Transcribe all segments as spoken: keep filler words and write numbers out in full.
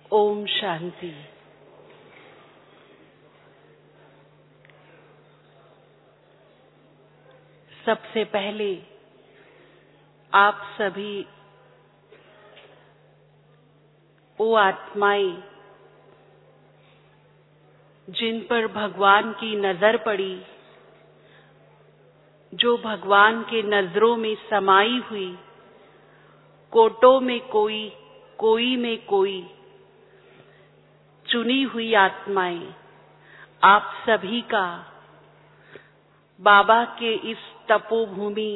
ओम शांति। सबसे पहले आप सभी वो आत्माएं जिन पर भगवान की नजर पड़ी, जो भगवान के नजरों में समाई हुई, कोटों में कोई, कोई में कोई, चुनी हुई आत्माएं, आप सभी का बाबा के इस तपोभूमि,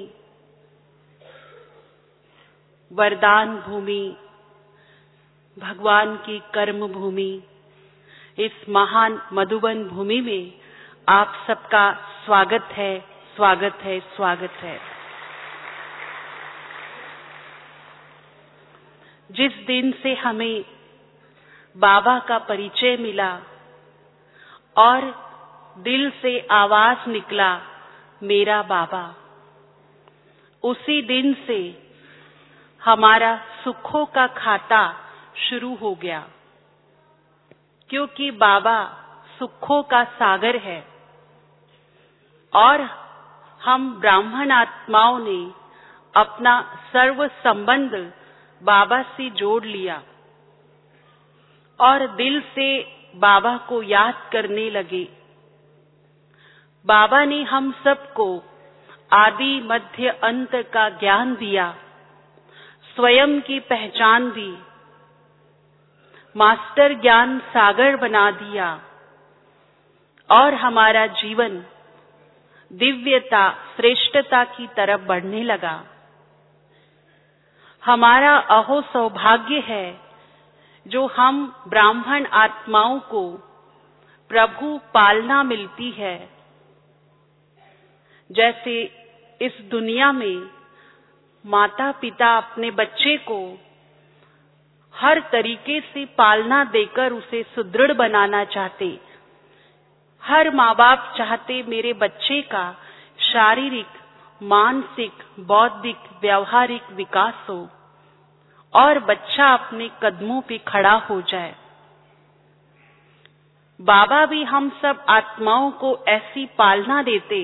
वरदान भूमि, भगवान की कर्म भूमि, इस महान मधुबन भूमि में आप सबका स्वागत है, स्वागत है, स्वागत है। जिस दिन से हमें बाबा का परिचय मिला और दिल से आवाज निकला, मेरा बाबा, उसी दिन से हमारा सुखों का खाता शुरू हो गया, क्योंकि बाबा सुखों का सागर है और हम ब्राह्मण आत्माओं ने अपना सर्व संबंध बाबा से जोड़ लिया और दिल से बाबा को याद करने लगे। बाबा ने हम सबको आदि मध्य अंत का ज्ञान दिया, स्वयं की पहचान दी, मास्टर ज्ञान सागर बना दिया और हमारा जीवन दिव्यता, श्रेष्ठता की तरफ बढ़ने लगा। हमारा अहो सौभाग्य है जो हम ब्राह्मण आत्माओं को प्रभु पालना मिलती है। जैसे इस दुनिया में माता पिता अपने बच्चे को हर तरीके से पालना देकर उसे सुदृढ़ बनाना चाहते, हर माँ बाप चाहते मेरे बच्चे का शारीरिक, मानसिक, बौद्धिक, व्यवहारिक विकास हो और बच्चा अपने कदमों पे खड़ा हो जाए। बाबा भी हम सब आत्माओं को ऐसी पालना देते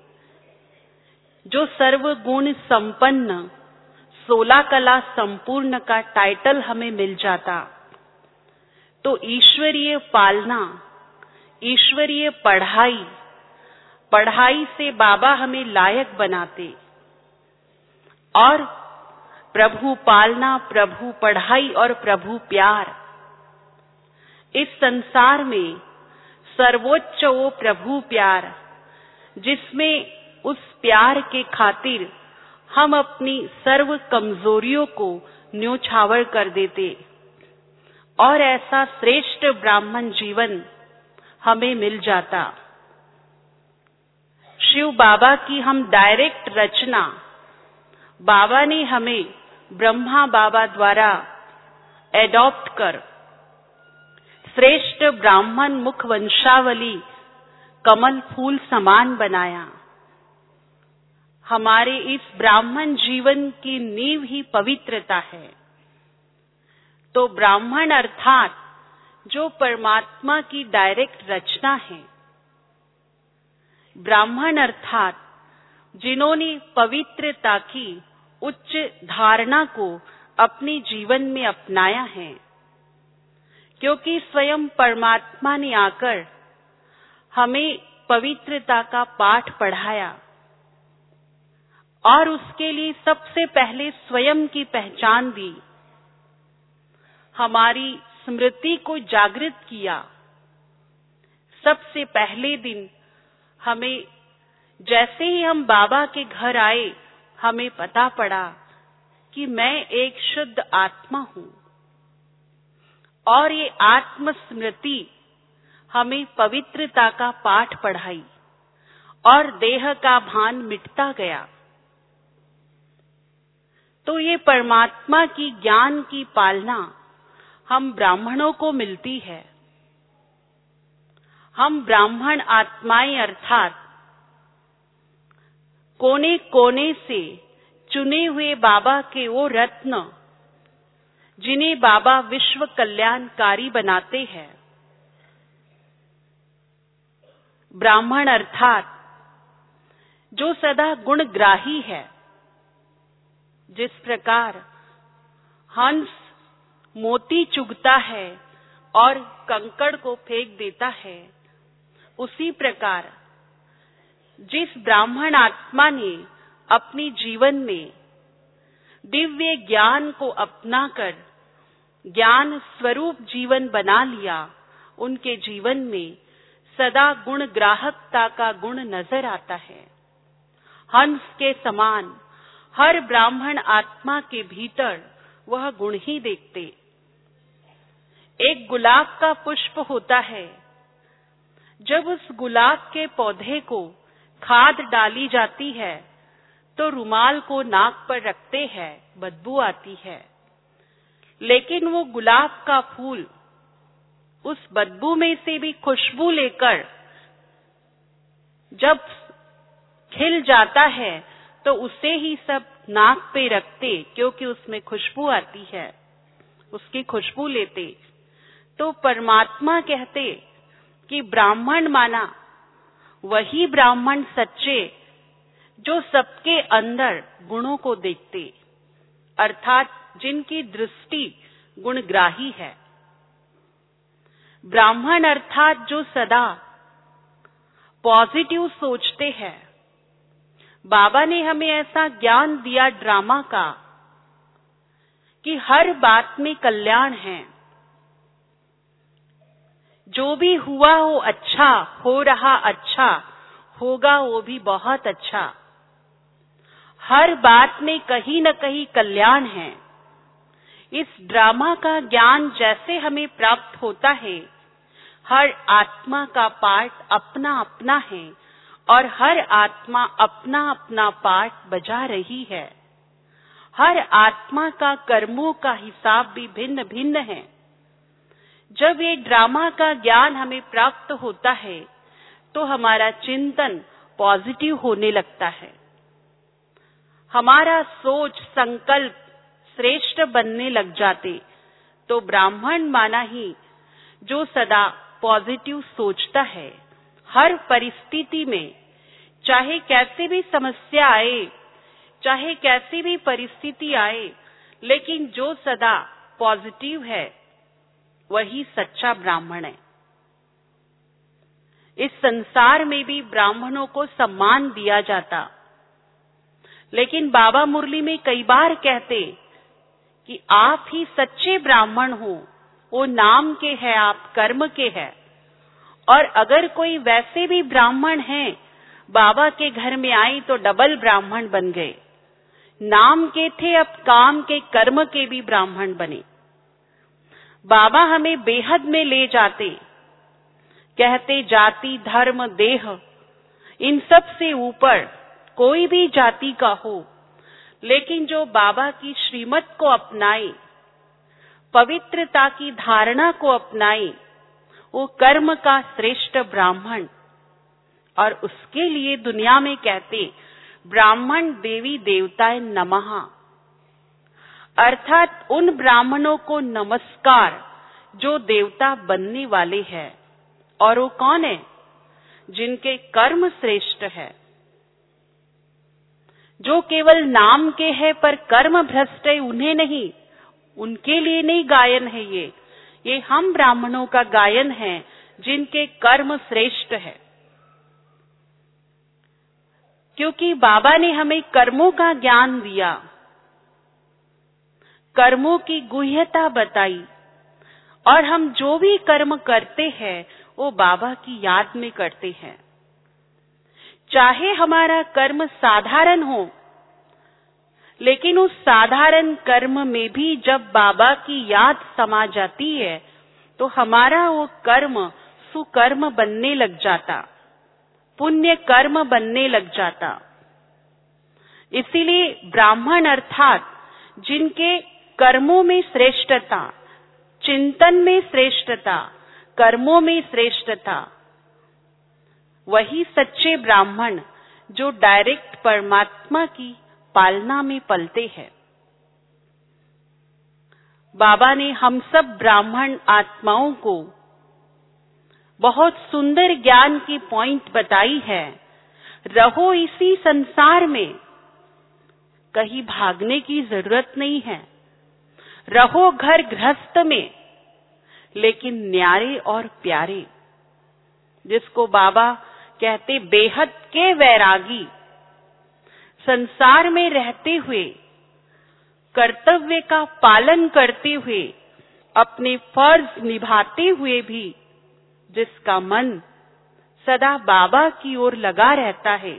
जो सर्वगुण संपन्न, सोलह कला संपूर्ण का टाइटल हमें मिल जाता। तो ईश्वरीय पालना, ईश्वरीय पढ़ाई, पढ़ाई से बाबा हमें लायक बनाते और प्रभु पालना, प्रभु पढ़ाई और प्रभु प्यार, इस संसार में सर्वोच्च वो प्रभु प्यार जिसमें उस प्यार के खातिर हम अपनी सर्व कमजोरियों को न्योछावर कर देते और ऐसा श्रेष्ठ ब्राह्मण जीवन हमें मिल जाता। शिव बाबा की हम डायरेक्ट रचना, बाबा ने हमें ब्रह्मा बाबा द्वारा एडॉप्ट कर श्रेष्ठ ब्राह्मण मुख वंशावली कमल फूल समान बनाया। हमारे इस ब्राह्मण जीवन की नींव ही पवित्रता है। तो ब्राह्मण अर्थात जो परमात्मा की डायरेक्ट रचना है, ब्राह्मण अर्थात जिन्होंने पवित्रता की उच्च धारणा को अपने जीवन में अपनाया है, क्योंकि स्वयं परमात्मा ने आकर हमें पवित्रता का पाठ पढ़ाया और उसके लिए सबसे पहले स्वयं की पहचान दी, हमारी स्मृति को जागृत किया। सबसे पहले दिन हमें, जैसे ही हम बाबा के घर आए, हमें पता पड़ा कि मैं एक शुद्ध आत्मा हूँ और ये आत्म स्मृति हमें पवित्रता का पाठ पढ़ाई और देह का भान मिटता गया। तो ये परमात्मा की ज्ञान की पालना हम ब्राह्मणों को मिलती है। हम ब्राह्मण आत्माएं अर्थात कोने कोने से चुने हुए बाबा के वो रत्न जिन्हें बाबा विश्व कल्याणकारी बनाते हैं। ब्राह्मण अर्थात जो सदा गुणग्राही है। जिस प्रकार हंस मोती चुगता है और कंकड़ को फेंक देता है, उसी प्रकार जिस ब्राह्मण आत्मा ने अपने जीवन में दिव्य ज्ञान को अपनाकर ज्ञान स्वरूप जीवन बना लिया, उनके जीवन में सदा गुण ग्राहकता का गुण नजर आता है। हंस के समान हर ब्राह्मण आत्मा के भीतर वह गुण ही देखते। एक गुलाब का पुष्प होता है, जब उस गुलाब के पौधे को खाद डाली जाती है तो रुमाल को नाक पर रखते हैं, बदबू आती है। लेकिन वो गुलाब का फूल उस बदबू में से भी खुशबू लेकर जब खिल जाता है तो उसे ही सब नाक पे रखते, क्योंकि उसमें खुशबू आती है, उसकी खुशबू लेते। तो परमात्मा कहते कि ब्राह्मण माना वही ब्राह्मण सच्चे जो सबके अंदर गुणों को देखते, अर्थात जिनकी दृष्टि गुणग्राही है। ब्राह्मण अर्थात जो सदा पॉजिटिव सोचते हैं। बाबा ने हमें ऐसा ज्ञान दिया ड्रामा का कि हर बात में कल्याण है। जो भी हुआ वो अच्छा, हो रहा अच्छा, होगा वो भी बहुत अच्छा। हर बात में कहीं न कहीं कल्याण है। इस ड्रामा का ज्ञान जैसे हमें प्राप्त होता है, हर आत्मा का पार्ट अपना अपना है और हर आत्मा अपना अपना पार्ट बजा रही है। हर आत्मा का कर्मों का हिसाब भी भिन्न भिन्न है। जब ये ड्रामा का ज्ञान हमें प्राप्त होता है तो हमारा चिंतन पॉजिटिव होने लगता है, हमारा सोच संकल्प श्रेष्ठ बनने लग जाते। तो ब्राह्मण माना ही जो सदा पॉजिटिव सोचता है, हर परिस्थिति में, चाहे कैसी भी समस्या आए, चाहे कैसी भी परिस्थिति आए, लेकिन जो सदा पॉजिटिव है वही सच्चा ब्राह्मण है। इस संसार में भी ब्राह्मणों को सम्मान दिया जाता, लेकिन बाबा मुरली में कई बार कहते कि आप ही सच्चे ब्राह्मण हो, वो नाम के हैं, आप कर्म के हैं। और अगर कोई वैसे भी ब्राह्मण हैं, बाबा के घर में आई तो डबल ब्राह्मण बन गए। नाम के थे, अब काम के कर्म के भी ब्राह्मण बने। बाबा हमें बेहद में ले जाते, कहते जाति धर्म देह इन सब से ऊपर कोई भी जाति का हो, लेकिन जो बाबा की श्रीमत को अपनाए, पवित्रता की धारणा को अपनाए, वो कर्म का श्रेष्ठ ब्राह्मण। और उसके लिए दुनिया में कहते ब्राह्मण देवी देवताए नमः, अर्थात उन ब्राह्मणों को नमस्कार जो देवता बनने वाले हैं। और वो कौन है? जिनके कर्म श्रेष्ठ है, जो केवल नाम के हैं पर कर्म भ्रष्ट है, उन्हें नहीं, उनके लिए नहीं गायन है ये ये हम ब्राह्मणों का गायन है जिनके कर्म श्रेष्ठ है। क्योंकि बाबा ने हमें कर्मों का ज्ञान दिया, कर्मों की गुह्यता बताई, और हम जो भी कर्म करते हैं वो बाबा की याद में करते हैं। चाहे हमारा कर्म साधारण हो, लेकिन उस साधारण कर्म में भी जब बाबा की याद समा जाती है तो हमारा वो कर्म सुकर्म बनने लग जाता, पुण्य कर्म बनने लग जाता। इसीलिए ब्राह्मण अर्थात जिनके कर्मों में श्रेष्ठता, चिंतन में श्रेष्ठता, कर्मों में श्रेष्ठता, वही सच्चे ब्राह्मण जो डायरेक्ट परमात्मा की पालना में पलते हैं। बाबा ने हम सब ब्राह्मण आत्माओं को बहुत सुंदर ज्ञान की पॉइंट बताई है। रहो इसी संसार में, कहीं भागने की जरूरत नहीं है। रहो घर गृहस्थ में, लेकिन न्यारे और प्यारे, जिसको बाबा कहते बेहद के वैरागी। संसार में रहते हुए, कर्तव्य का पालन करते हुए, अपने फर्ज निभाते हुए भी जिसका मन सदा बाबा की ओर लगा रहता है,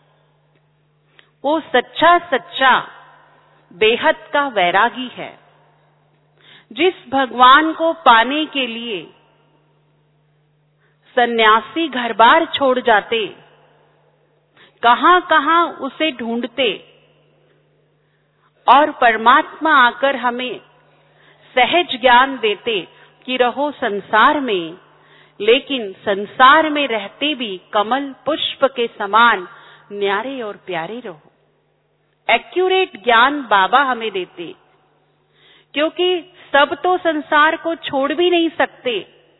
वो सच्चा सच्चा बेहद का वैरागी है। जिस भगवान को पाने के लिए सन्यासी घर बार छोड़ जाते, कहां कहां उसे ढूंढते, और परमात्मा आकर हमें सहज ज्ञान देते कि रहो संसार में, लेकिन संसार में रहते भी कमल पुष्प के समान न्यारे और प्यारे रहो। एक्यूरेट ज्ञान बाबा हमें देते, क्योंकि सब तो संसार को छोड़ भी नहीं सकते,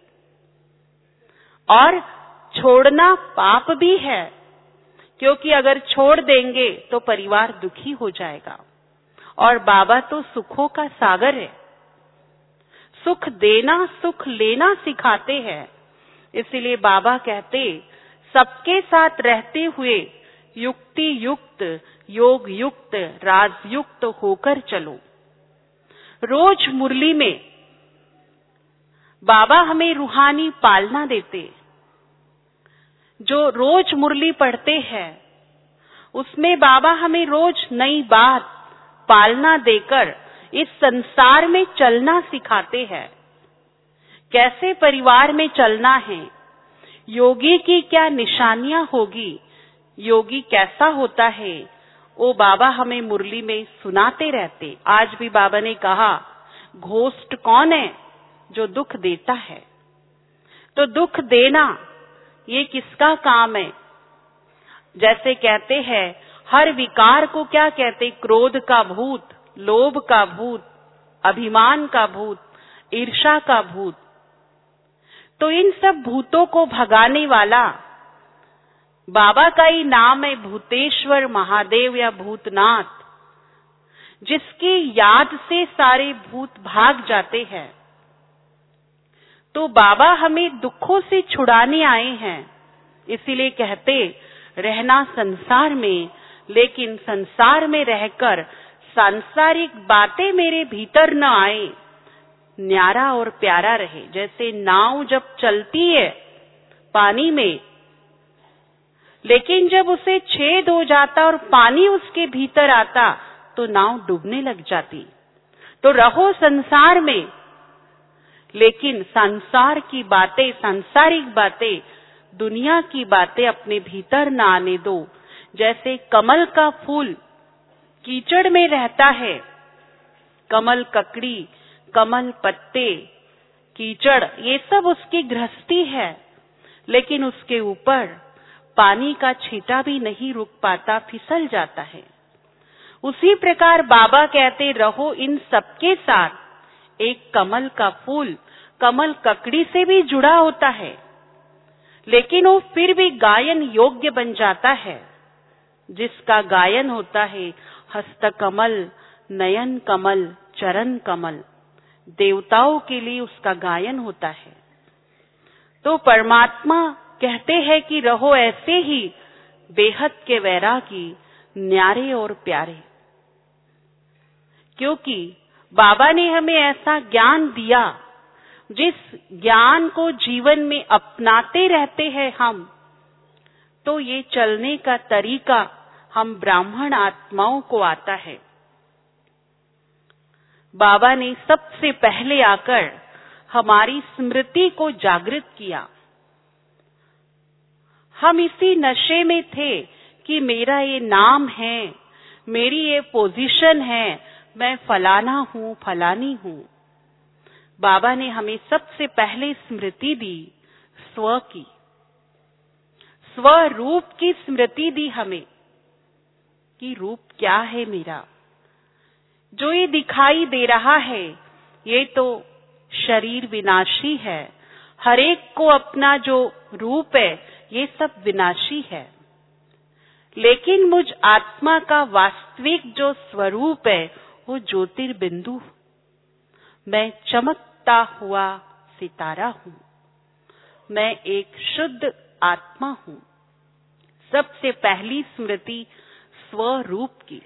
और छोड़ना पाप भी है, क्योंकि अगर छोड़ देंगे तो परिवार दुखी हो जाएगा। और बाबा तो सुखों का सागर है, सुख देना सुख लेना सिखाते हैं। इसीलिए बाबा कहते सबके साथ रहते हुए युक्ति युक्त, योग युक्त, राज युक्त होकर चलो। रोज मुरली में बाबा हमें रूहानी पालना देते। जो रोज मुरली पढ़ते हैं, उसमें बाबा हमें रोज नई बात पालना देकर इस संसार में चलना सिखाते हैं। कैसे परिवार में चलना है, योगी की क्या निशानियां होगी, योगी कैसा होता है, वो बाबा हमें मुरली में सुनाते रहते। आज भी बाबा ने कहा, घोस्ट कौन है? जो दुख देता है। तो दुख देना ये किसका काम है? जैसे कहते हैं, हर विकार को क्या कहते? क्रोध का भूत, लोभ का भूत, अभिमान का भूत, ईर्ष्या का भूत। तो इन सब भूतों को भगाने वाला बाबा का ही नाम है भूतेश्वर महादेव या भूतनाथ, जिसकी याद से सारे भूत भाग जाते हैं। तो बाबा हमें दुखों से छुड़ाने आए हैं। इसीलिए कहते रहना संसार में, लेकिन संसार में रहकर सांसारिक बातें मेरे भीतर न आए, न्यारा और प्यारा रहे। जैसे नाव जब चलती है पानी में, लेकिन जब उसे छेद हो जाता और पानी उसके भीतर आता तो नाव डूबने लग जाती। तो रहो संसार में, लेकिन संसार की बातें, सांसारिक बातें, दुनिया की बातें अपने भीतर न आने दो। जैसे कमल का फूल कीचड़ में रहता है, कमल ककड़ी, कमल पत्ते, कीचड़, ये सब उसकी गृहस्थी है, लेकिन उसके ऊपर पानी का छींटा भी नहीं रुक पाता, फिसल जाता है। उसी प्रकार बाबा कहते रहो इन सबके साथ। एक कमल का फूल कमल ककड़ी से भी जुड़ा होता है, लेकिन वो फिर भी गायन योग्य बन जाता है। जिसका गायन होता है हस्त कमल, नयन कमल, चरण कमल, देवताओं के लिए उसका गायन होता है। तो परमात्मा कहते हैं कि रहो ऐसे ही बेहद के वैरागी, न्यारे और प्यारे। क्योंकि बाबा ने हमें ऐसा ज्ञान दिया, जिस ज्ञान को जीवन में अपनाते रहते हैं हम, तो ये चलने का तरीका हम ब्राह्मण आत्माओं को आता है। बाबा ने सबसे पहले आकर हमारी स्मृति को जागृत किया। हम इसी नशे में थे कि मेरा ये नाम है, मेरी ये पोजीशन है, मैं फलाना हूं, फलानी हूं। बाबा ने हमें सबसे पहले स्मृति दी स्व की, स्वरूप की स्मृति दी हमें कि रूप क्या है मेरा। जो ये दिखाई दे रहा है ये तो शरीर विनाशी है, हर एक को अपना जो रूप है ये सब विनाशी है, लेकिन मुझ आत्मा का वास्तविक जो स्वरूप है वो ज्योतिर्बिंदु। मैं चमकता हुआ सितारा हूँ, मैं एक शुद्ध आत्मा हूँ। सबसे पहली स्मृति स्वरूप की।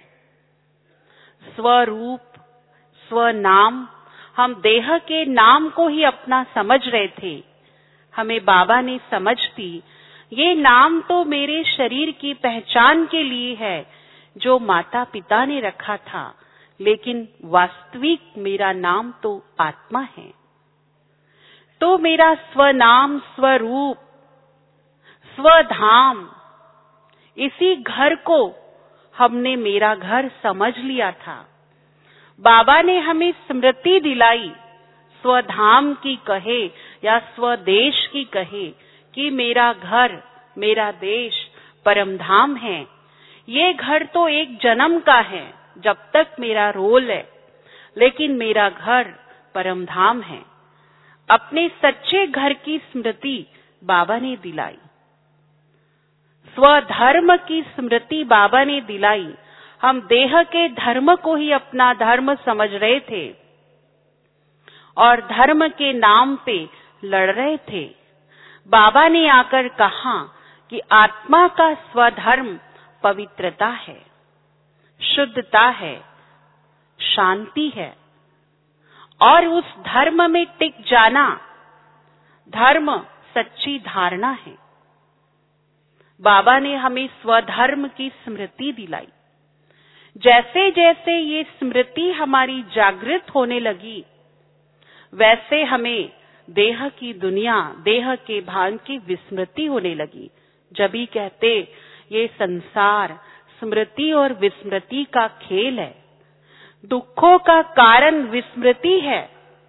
स्वरूप, स्वनाम, हम देह के नाम को ही अपना समझ रहे थे। हमें बाबा ने समझ दी, ये नाम तो मेरे शरीर की पहचान के लिए है जो माता पिता ने रखा था, लेकिन वास्तविक मेरा नाम तो आत्मा है। तो मेरा स्वनाम, स्वरूप, स्वधाम, इसी घर को हमने मेरा घर समझ लिया था। बाबा ने हमें स्मृति दिलाई, स्वधाम की कहे या स्वदेश की कहे, कि मेरा घर, मेरा देश परमधाम है। ये घर तो एक जन्म का है जब तक मेरा रोल है, लेकिन मेरा घर परमधाम है। अपने सच्चे घर की स्मृति बाबा ने दिलाई, स्वधर्म की स्मृति बाबा ने दिलाई। हम देह के धर्म को ही अपना धर्म समझ रहे थे और धर्म के नाम पे लड़ रहे थे। बाबा ने आकर कहा कि आत्मा का स्वधर्म पवित्रता है, शुद्धता है, शांति है, और उस धर्म में टिक जाना, धर्म सच्ची धारणा है। बाबा ने हमें स्वधर्म की स्मृति दिलाई। जैसे जैसे ये स्मृति हमारी जागृत होने लगी, वैसे हमें देह की दुनिया, देह के भान की विस्मृति होने लगी। जब ही कहते ये संसार स्मृति और विस्मृति का खेल है, दुखों का कारण विस्मृति है।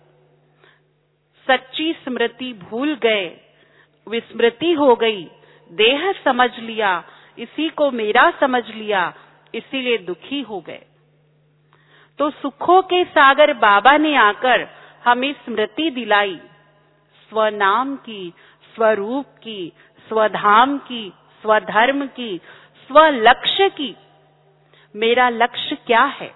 सच्ची स्मृति भूल गए, विस्मृति हो गई, देह समझ लिया, इसी को मेरा समझ लिया, इसीलिए दुखी हो गए। तो सुखों के सागर बाबा ने आकर हमें स्मृति दिलाई, स्वनाम की, स्वरूप की, स्वधाम की, स्वधर्म की, स्वलक्ष्य की। मेरा लक्ष्य क्या है?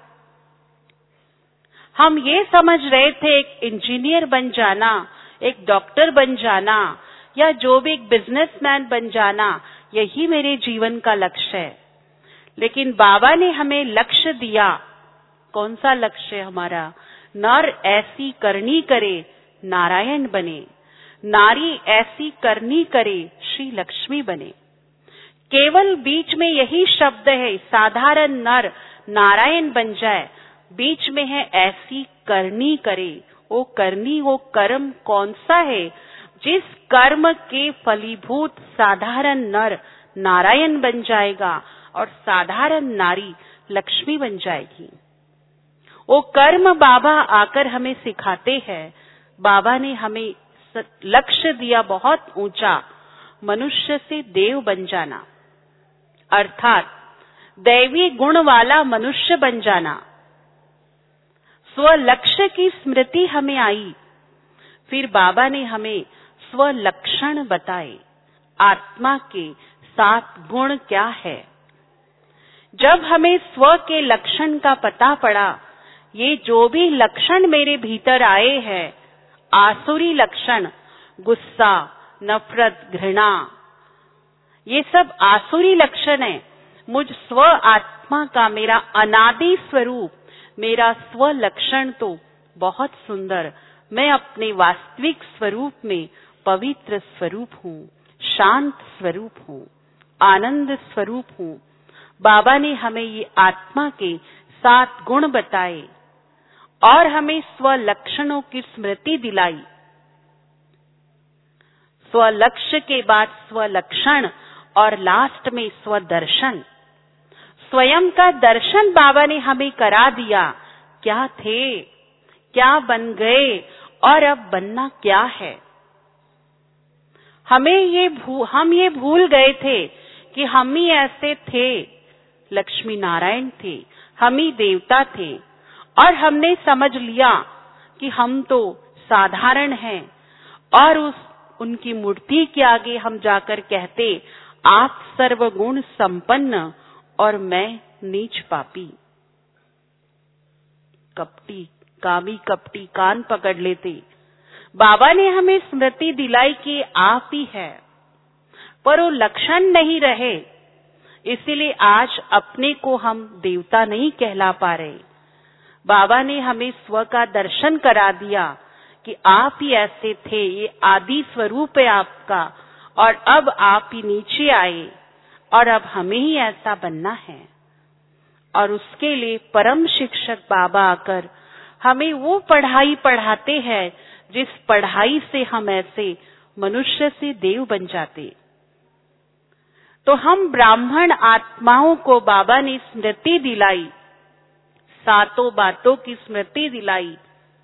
हम ये समझ रहे थे एक इंजीनियर बन जाना, एक डॉक्टर बन जाना, या जो भी एक बिजनेसमैन बन जाना, यही मेरे जीवन का लक्ष्य है। लेकिन बाबा ने हमें लक्ष्य दिया। कौन सा लक्ष्य हमारा? नर ऐसी करनी करे नारायण बने, नारी ऐसी करनी करे श्री लक्ष्मी बने। केवल बीच में यही शब्द है, साधारण नर नारायण बन जाए। बीच में है ऐसी करनी करे। वो करनी, वो कर्म कौन सा है? जिस कर्म के फलीभूत साधारण नर नारायण बन जाएगा और साधारण नारी लक्ष्मी बन जाएगी। वो कर्म बाबा आकर हमें सिखाते हैं। बाबा ने हमें लक्ष्य दिया बहुत ऊंचा, मनुष्य से देव बन जाना, अर्थात दैवी गुण वाला मनुष्य बन जाना। स्वलक्ष्य की स्मृति हमें आई। फिर बाबा ने हमें स्वलक्षण बताए, आत्मा के सात गुण क्या है। जब हमें स्व के लक्षण का पता पड़ा, ये जो भी लक्षण मेरे भीतर आए हैं, आसुरी लक्षण, गुस्सा, नफरत, घृणा, ये सब आसुरी लक्षण है। मुझ स्व आत्मा का, मेरा अनादि स्वरूप, मेरा स्व लक्षण तो बहुत सुंदर। मैं अपने वास्तविक स्वरूप में पवित्र स्वरूप हूँ, शांत स्वरूप हूँ, आनंद स्वरूप हूँ। बाबा ने हमें ये आत्मा के सात गुण बताए और हमें स्वलक्षणों की स्मृति दिलाई। स्वलक्ष्य के बाद स्वलक्षण और लास्ट में स्वदर्शन। स्वयं का दर्शन बाबा ने हमें करा दिया। क्या थे, क्या बन गए और अब बनना क्या है। हमें ये भू, हम ये भूल गए थे कि हम ही ऐसे थे, लक्ष्मी नारायण थे, हम ही देवता थे, और हमने समझ लिया कि हम तो साधारण हैं, और उस उनकी मूर्ति के आगे हम जाकर कहते, आप सर्वगुण संपन्न और मैं नीच पापी। कपटी, कामी कपटी कान पकड़ लेते। बाबा ने हमें स्मृति दिलाई कि आप ही है, पर वो लक्षण नहीं रहे, इसीलिए आज अपने को हम देवता नहीं कहला पा रहे। बाबा ने हमें स्व का दर्शन करा दिया कि आप ही ऐसे थे, ये आदि स्वरूप है आपका, और अब आप ही नीचे आए और अब हमें ही ऐसा बनना है। और उसके लिए परम शिक्षक बाबा आकर हमें वो पढ़ाई पढ़ाते हैं जिस पढ़ाई से हम ऐसे मनुष्य से देव बन जाते। तो हम ब्राह्मण आत्माओं को बाबा ने स्मृति दिलाई, सातों बातों की स्मृति दिलाई,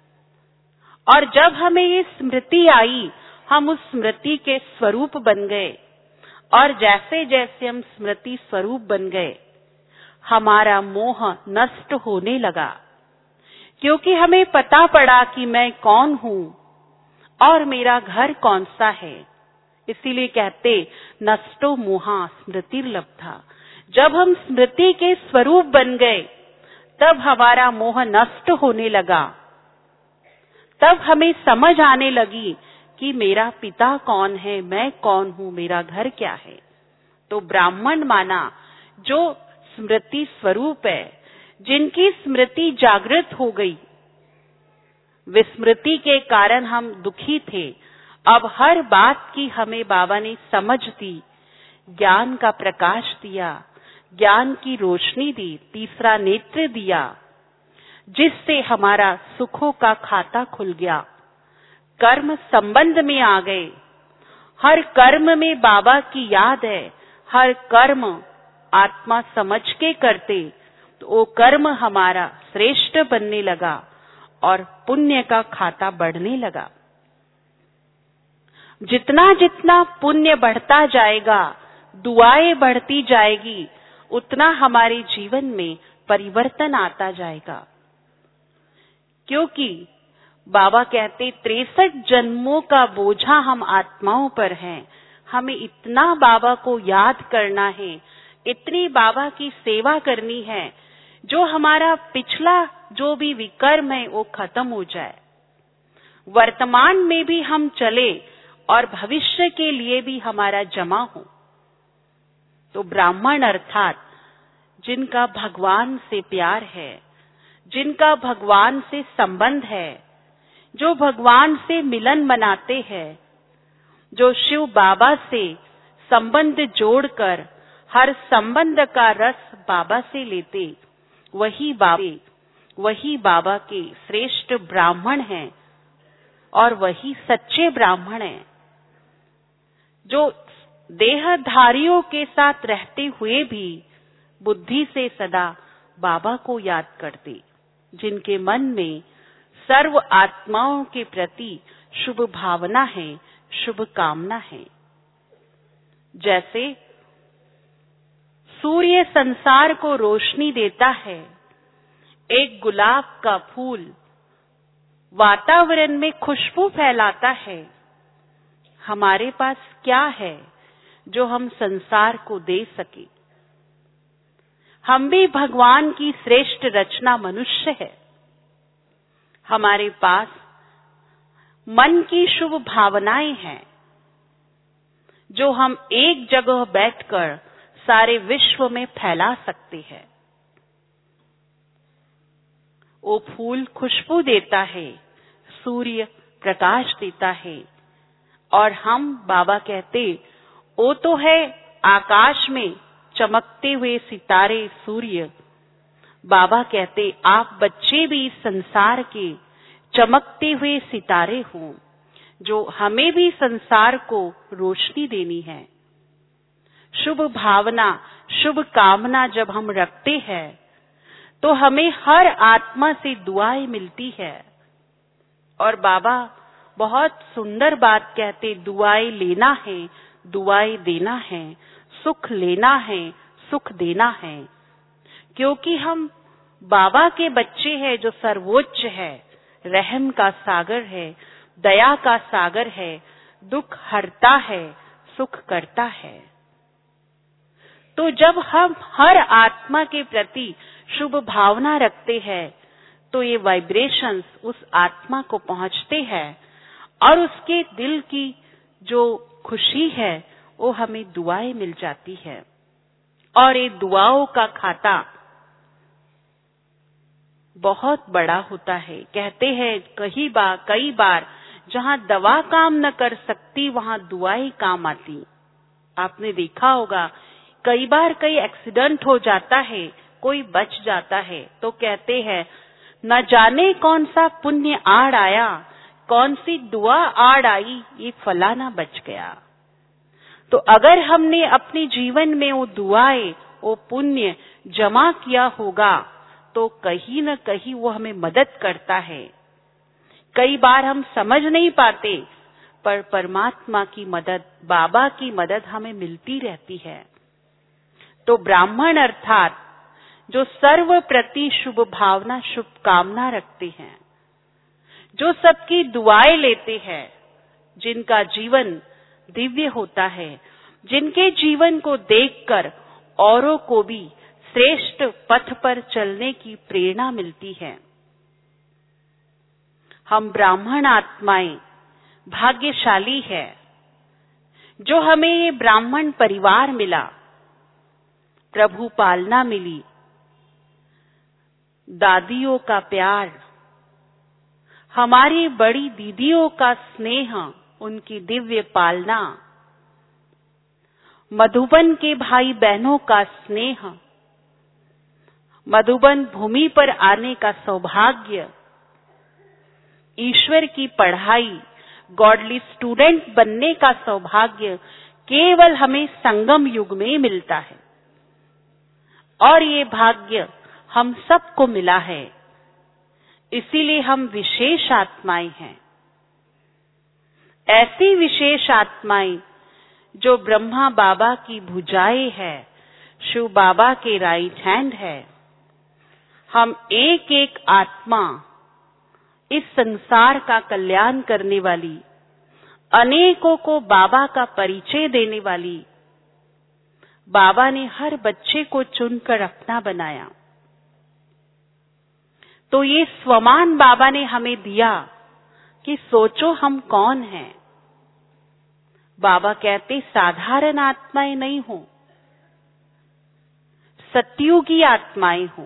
और जब हमें ये स्मृति आई हम उस स्मृति के स्वरूप बन गए। और जैसे जैसे हम स्मृति स्वरूप बन गए हमारा मोह नष्ट होने लगा, क्योंकि हमें पता पड़ा कि मैं कौन हूँ और मेरा घर कौन सा है। इसीलिए कहते नष्टो मोहा स्मृतिर्लब्धा। जब हम स्मृति के स्वरूप बन गए तब हमारा मोह नष्ट होने लगा, तब हमें समझ आने लगी कि मेरा पिता कौन है, मैं कौन हूँ, मेरा घर क्या है। तो ब्राह्मण माना जो स्मृति स्वरूप है, जिनकी स्मृति जागृत हो गई। विस्मृति के कारण हम दुखी थे, अब हर बात की हमें बाबा ने समझ दी, ज्ञान का प्रकाश दिया, ज्ञान की रोशनी दी, तीसरा नेत्र दिया, जिससे हमारा सुखों का खाता खुल गया। कर्म संबंध में आ गए, हर कर्म में बाबा की याद है, हर कर्म आत्मा समझ के करते तो वो कर्म हमारा श्रेष्ठ बनने लगा और पुण्य का खाता बढ़ने लगा। जितना जितना पुण्य बढ़ता जाएगा, दुआएं बढ़ती जाएगी, उतना हमारे जीवन में परिवर्तन आता जाएगा। क्योंकि बाबा कहते तिरसठ जन्मों का बोझा हम आत्माओं पर है, हमें इतना बाबा को याद करना है, इतनी बाबा की सेवा करनी है, जो हमारा पिछला जो भी विकर्म है वो खत्म हो जाए, वर्तमान में भी हम चले और भविष्य के लिए भी हमारा जमा हो। तो ब्राह्मण अर्थात जिनका भगवान से प्यार है, जिनका भगवान से संबंध है, जो भगवान से मिलन मनाते हैं, जो शिव बाबा से संबंध जोड़कर हर संबंध का रस बाबा से लेते, वही बाबा वही बाबा के श्रेष्ठ ब्राह्मण हैं और वही सच्चे ब्राह्मण हैं, जो देहधारियों के साथ रहते हुए भी बुद्धि से सदा बाबा को याद करते, जिनके मन में सर्व आत्माओं के प्रति शुभ भावना है, शुभ कामना है। जैसे सूर्य संसार को रोशनी देता है, एक गुलाब का फूल वातावरण में खुशबू फैलाता है, हमारे पास क्या है जो हम संसार को दे सके। हम भी भगवान की श्रेष्ठ रचना मनुष्य है, हमारे पास मन की शुभ भावनाएं हैं, जो हम एक जगह बैठकर सारे विश्व में फैला सकते हैं। वो फूल खुशबू देता है, सूर्य प्रकाश देता है, और हम बाबा कहते वो तो है आकाश में चमकते हुए सितारे सूर्य। बाबा कहते आप बच्चे भी इस संसार के चमकते हुए सितारे हो, जो हमें भी संसार को रोशनी देनी है। शुभ भावना, शुभ कामना जब हम रखते हैं तो हमें हर आत्मा से दुआएं मिलती है। और बाबा बहुत सुंदर बात कहते, दुआएं लेना है, दुआएं देना है, सुख लेना है, सुख देना है। क्योंकि हम बाबा के बच्चे हैं जो सर्वोच्च है, रहम का सागर है, दया का सागर है, दुख हरता है, सुख करता है। तो जब हम हर आत्मा के प्रति शुभ भावना रखते हैं तो ये वाइब्रेशंस उस आत्मा को पहुंचते हैं और उसके दिल की जो खुशी है वो हमें दुआएं मिल जाती है। और ये दुआओं का खाता बहुत बड़ा होता है। कहते हैं कई बार कई बार जहां दवा काम न कर सकती वहां दुआएं काम आती। आपने देखा होगा कई बार कई एक्सीडेंट हो जाता है, कोई बच जाता है तो कहते हैं न जाने कौन सा पुण्य आड़ आया, कौन सी दुआ आड़ आई, ये फलाना बच गया। तो अगर हमने अपने जीवन में वो दुआएं, वो पुण्य जमा किया होगा तो कहीं न कहीं वो हमें मदद करता है। कई बार हम समझ नहीं पाते पर परमात्मा की मदद, बाबा की मदद हमें मिलती रहती है। तो ब्राह्मण अर्थात जो सर्व प्रति शुभ भावना, शुभकामना रखते हैं, जो सबकी दुआएं लेते हैं, जिनका जीवन दिव्य होता है, जिनके जीवन को देखकर औरों को भी श्रेष्ठ पथ पर चलने की प्रेरणा मिलती है। हम ब्राह्मण आत्माएं भाग्यशाली है जो हमें ये ब्राह्मण परिवार मिला, प्रभु पालना मिली, दादियों का प्यार, हमारी बड़ी दीदियों का स्नेह, उनकी दिव्य पालना, मधुबन के भाई बहनों का स्नेह, मधुबन भूमि पर आने का सौभाग्य, ईश्वर की पढ़ाई, गॉडली स्टूडेंट बनने का सौभाग्य केवल हमें संगम युग में मिलता है। और ये भाग्य हम सबको मिला है, इसीलिए हम विशेष आत्माएं हैं। ऐसी विशेष आत्माएं जो ब्रह्मा बाबा की भुजाएं है, शिव बाबा के राइट हैंड है। हम एक एक आत्मा इस संसार का कल्याण करने वाली, अनेकों को बाबा का परिचय देने वाली। बाबा ने हर बच्चे को चुनकर अपना बनाया। तो ये स्वमान बाबा ने हमें दिया कि सोचो हम कौन हैं। बाबा कहते साधारण आत्माएं नहीं हो, सतयुगी आत्माएं हो।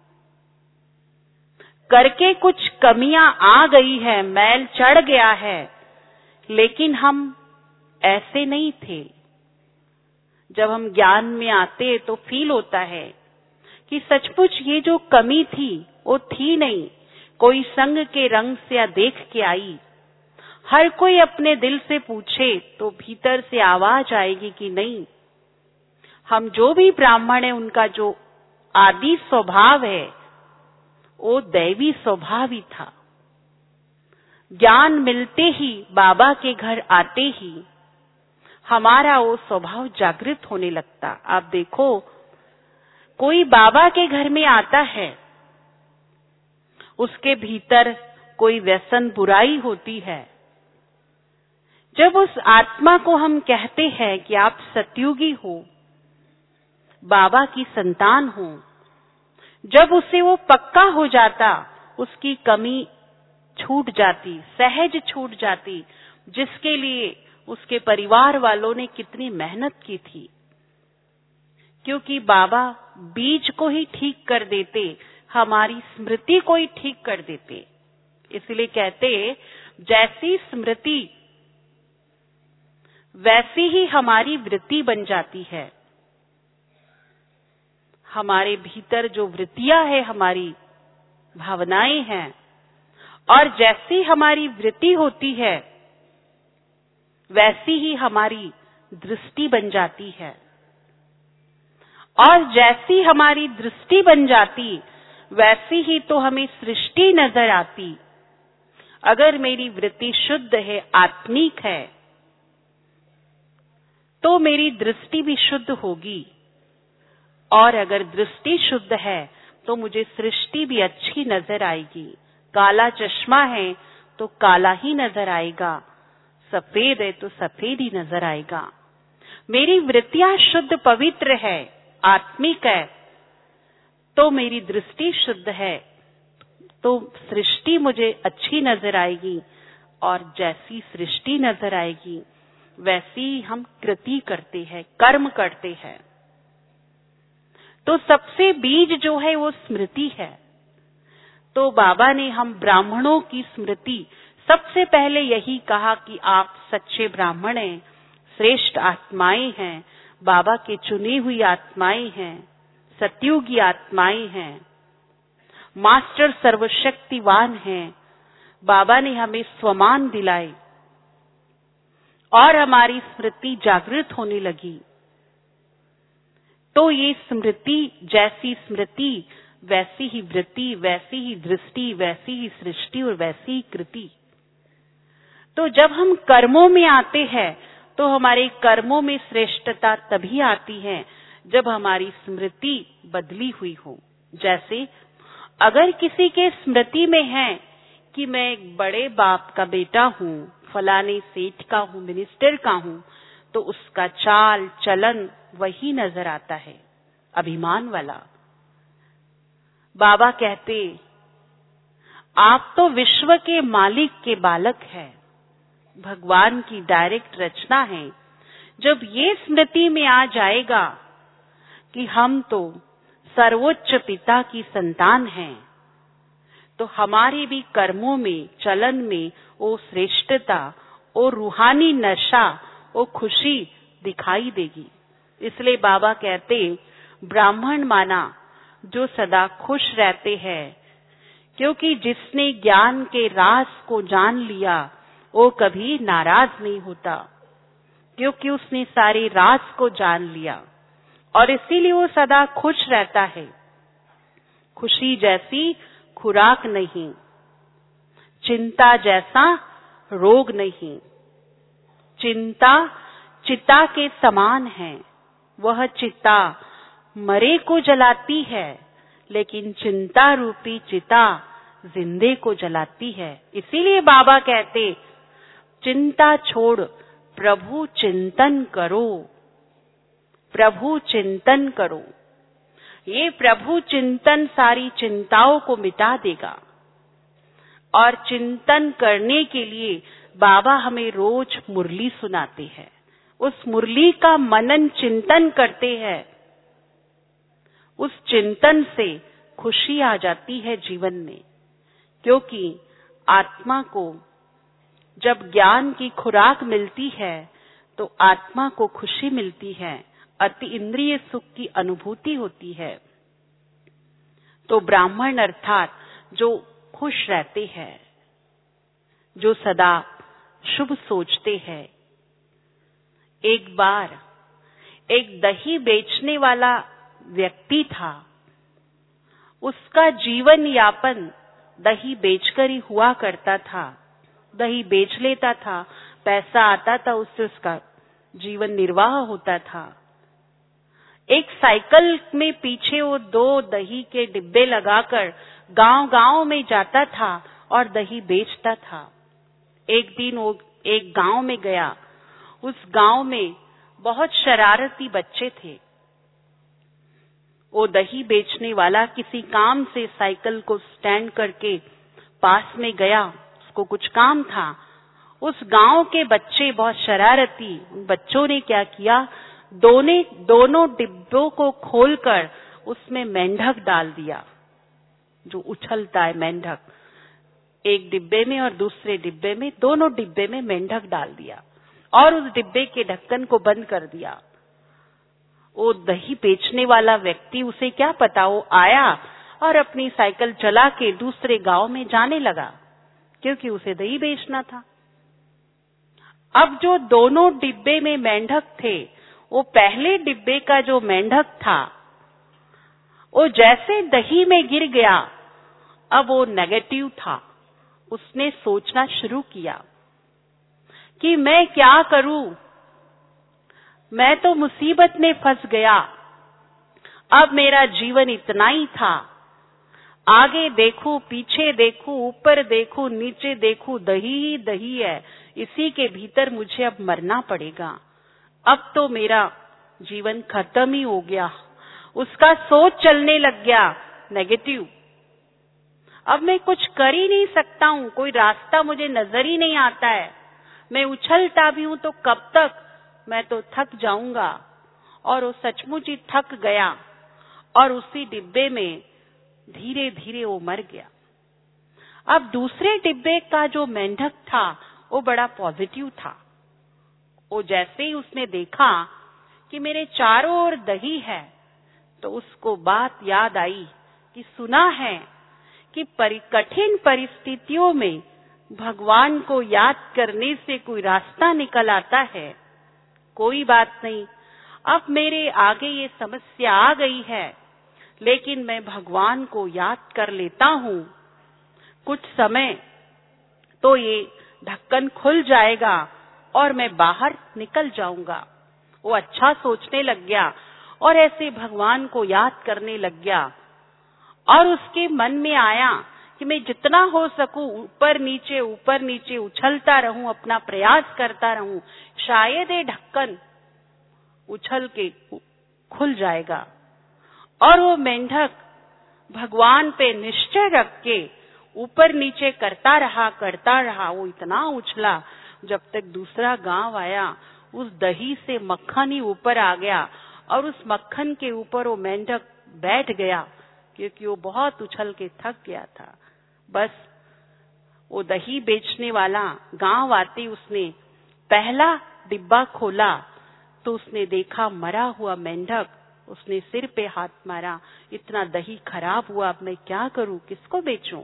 करके कुछ कमियां आ गई है, मैल चढ़ गया है, लेकिन हम ऐसे नहीं थे। जब हम ज्ञान में आते तो फील होता है कि सचमुच ये जो कमी थी वो थी नहीं, कोई संग के रंग से देख के आई। हर कोई अपने दिल से पूछे तो भीतर से आवाज आएगी कि नहीं, हम जो भी ब्राह्मण है उनका जो आदि स्वभाव है वो दैवी स्वभाव ही था। ज्ञान मिलते ही, बाबा के घर आते ही हमारा वो स्वभाव जागृत होने लगता। आप देखो कोई बाबा के घर में आता है, उसके भीतर कोई व्यसन बुराई होती है। जब उस आत्मा को हम कहते हैं कि आप सतयुगी हो, बाबा की संतान हो, जब उसे वो पक्का हो जाता, उसकी कमी छूट जाती, सहज छूट जाती, जिसके लिए उसके परिवार वालों ने कितनी मेहनत की थी। क्योंकि बाबा बीज को ही ठीक कर देते, हमारी स्मृति को ही ठीक कर देते। इसलिए कहते जैसी स्मृति वैसी ही हमारी वृत्ति बन जाती है। हमारे भीतर जो वृत्तियां है, हमारी भावनाएं हैं, और जैसी हमारी वृत्ति होती है वैसी ही हमारी दृष्टि बन जाती है। और जैसी हमारी दृष्टि बन जाती वैसी ही तो हमें सृष्टि नजर आती। अगर मेरी वृत्ति शुद्ध है, आत्मिक है, तो मेरी दृष्टि भी शुद्ध होगी। और अगर दृष्टि शुद्ध है तो मुझे सृष्टि भी अच्छी नजर आएगी। काला चश्मा है तो काला ही नजर आएगा, सफेद है तो सफेद ही नजर आएगा। मेरी वृत्तियां शुद्ध पवित्र है, आत्मिक है, तो मेरी दृष्टि शुद्ध है, तो सृष्टि मुझे अच्छी नजर आएगी, और जैसी सृष्टि नजर आएगी वैसी ही हम कृति करते हैं, कर्म करते हैं। तो सबसे बीज जो है वो स्मृति है। तो बाबा ने हम ब्राह्मणों की स्मृति, सबसे पहले यही कहा कि आप सच्चे ब्राह्मण हैं, श्रेष्ठ आत्माएं हैं, बाबा के चुनी हुई आत्माएं हैं, सतयुगी आत्माएं हैं, मास्टर सर्वशक्तिवान हैं। बाबा ने हमें स्वमान दिलाए और हमारी स्मृति जागृत होने लगी। तो ये स्मृति, जैसी स्मृति वैसी ही वृत्ति, वैसी ही दृष्टि, वैसी ही सृष्टि और वैसी ही कृति। तो जब हम कर्मों में आते हैं तो हमारे कर्मों में श्रेष्ठता तभी आती है जब हमारी स्मृति बदली हुई हो। जैसे अगर किसी के स्मृति में है कि मैं एक बड़े बाप का बेटा हूँ, फलाने सेठ का हूँ, मिनिस्टर का हूँ, तो उसका चाल चलन वही नजर आता है, अभिमान वाला। बाबा कहते, आप तो विश्व के मालिक के बालक हैं, भगवान की डायरेक्ट रचना है। जब ये स्मृति में आ जाएगा कि हम तो सर्वोच्च पिता की संतान हैं, तो हमारे भी कर्मों में, चलन में वो श्रेष्ठता, वो रूहानी नशा, वो खुशी दिखाई देगी। इसलिए बाबा कहते, ब्राह्मण माना जो सदा खुश रहते हैं, क्योंकि जिसने ज्ञान के राज को जान लिया वो कभी नाराज नहीं होता, क्योंकि उसने सारे राज को जान लिया, और इसीलिए वो सदा खुश रहता है। खुशी जैसी खुराक नहीं, चिंता जैसा रोग नहीं। चिंता चिता के समान है, वह चिता मरे को जलाती है, लेकिन चिंता रूपी चिता जिंदे को जलाती है। इसीलिए बाबा कहते, चिंता छोड़ प्रभु चिंतन करो, प्रभु चिंतन करो। ये प्रभु चिंतन सारी चिंताओं को मिटा देगा। और चिंतन करने के लिए बाबा हमें रोज मुरली सुनाते हैं, उस मुरली का मनन चिंतन करते हैं। उस चिंतन से खुशी आ जाती है जीवन में, क्योंकि आत्मा को जब ज्ञान की खुराक मिलती है तो आत्मा को खुशी मिलती है, अति इंद्रिय सुख की अनुभूति होती है। तो ब्राह्मण अर्थात जो खुश रहते हैं, जो सदा शुभ सोचते हैं। एक बार एक दही बेचने वाला व्यक्ति था, उसका जीवन यापन दही बेचकर ही हुआ करता था। दही बेच लेता था, पैसा आता था, उससे उसका जीवन निर्वाह होता था। एक साइकिल में पीछे वो दो दही के डिब्बे लगाकर गांव-गांव में जाता था और दही बेचता था। एक दिन वो एक गांव में गया, उस गांव में बहुत शरारती बच्चे थे। वो दही बेचने वाला किसी काम से साइकिल को स्टैंड करके पास में गया, उसको कुछ काम था। उस गांव के बच्चे बहुत शरारती, उन बच्चों ने क्या किया, दोनों दोनों डिब्बों को खोलकर उसमें मेंढक डाल दिया, जो उछलता है मेंढक, एक डिब्बे में और दूसरे डिब्बे में, दोनों डिब्बे में मेंढक डाल दिया और उस डिब्बे के ढक्कन को बंद कर दिया। वो दही बेचने वाला व्यक्ति, उसे क्या पता, वो आया और अपनी साइकिल चला के दूसरे गांव में जाने लगा, क्योंकि उसे दही बेचना था। अब जो दोनों डिब्बे में मेंढक थे, वो पहले डिब्बे का जो मेंढक था, वो जैसे दही में गिर गया, अब वो नेगेटिव था। उसने सोचना शुरू किया कि मैं क्या करूं, मैं तो मुसीबत में फंस गया, अब मेरा जीवन इतना ही था, आगे देखूं, पीछे देखूं, ऊपर देखूं, नीचे देखूं, दही ही दही है। इसी के भीतर मुझे अब मरना पड़ेगा। अब तो मेरा जीवन खत्म ही हो गया। उसका सोच चलने लग गया नेगेटिव। अब मैं कुछ कर ही नहीं सकता हूं, कोई रास्ता मुझे नजर ही नहीं आता है। मैं उछलता भी हूं तो कब तक, मैं तो थक जाऊंगा। और वो सचमुच ही थक गया और उसी डिब्बे में धीरे धीरे वो मर गया। अब दूसरे डिब्बे का जो मेंढक था वो बड़ा पॉजिटिव था। वो जैसे ही उसने देखा कि मेरे चारों ओर दही है, तो उसको बात याद आई कि सुना है कि परि, कठिन परिस्थितियों में भगवान को याद करने से कोई रास्ता निकल आता है। कोई बात नहीं, अब मेरे आगे ये समस्या आ गई है, लेकिन मैं भगवान को याद कर लेता हूं। कुछ समय तो ये ढक्कन खुल जाएगा और मैं बाहर निकल जाऊंगा। वो अच्छा सोचने लग गया और ऐसे भगवान को याद करने लग गया। और उसके मन में आया कि मैं जितना हो सकूं ऊपर नीचे ऊपर नीचे उछलता रहूं, अपना प्रयास करता रहूं, शायद ये ढक्कन उछल के खुल जाएगा। और वो मेंढक भगवान पे निश्चय रख के ऊपर नीचे करता रहा करता रहा। वो इतना उछला जब तक दूसरा गांव आया, उस दही से मक्खन ही ऊपर आ गया और उस मक्खन के ऊपर वो मेंढक बैठ गया, क्योंकि वो बहुत उछल के थक गया था। बस वो दही बेचने वाला गांव आते उसने पहला डिब्बा खोला तो उसने देखा मरा हुआ मेंढक। उसने सिर पे हाथ मारा, इतना दही खराब हुआ, अब मैं क्या करूं, किसको बेचूं।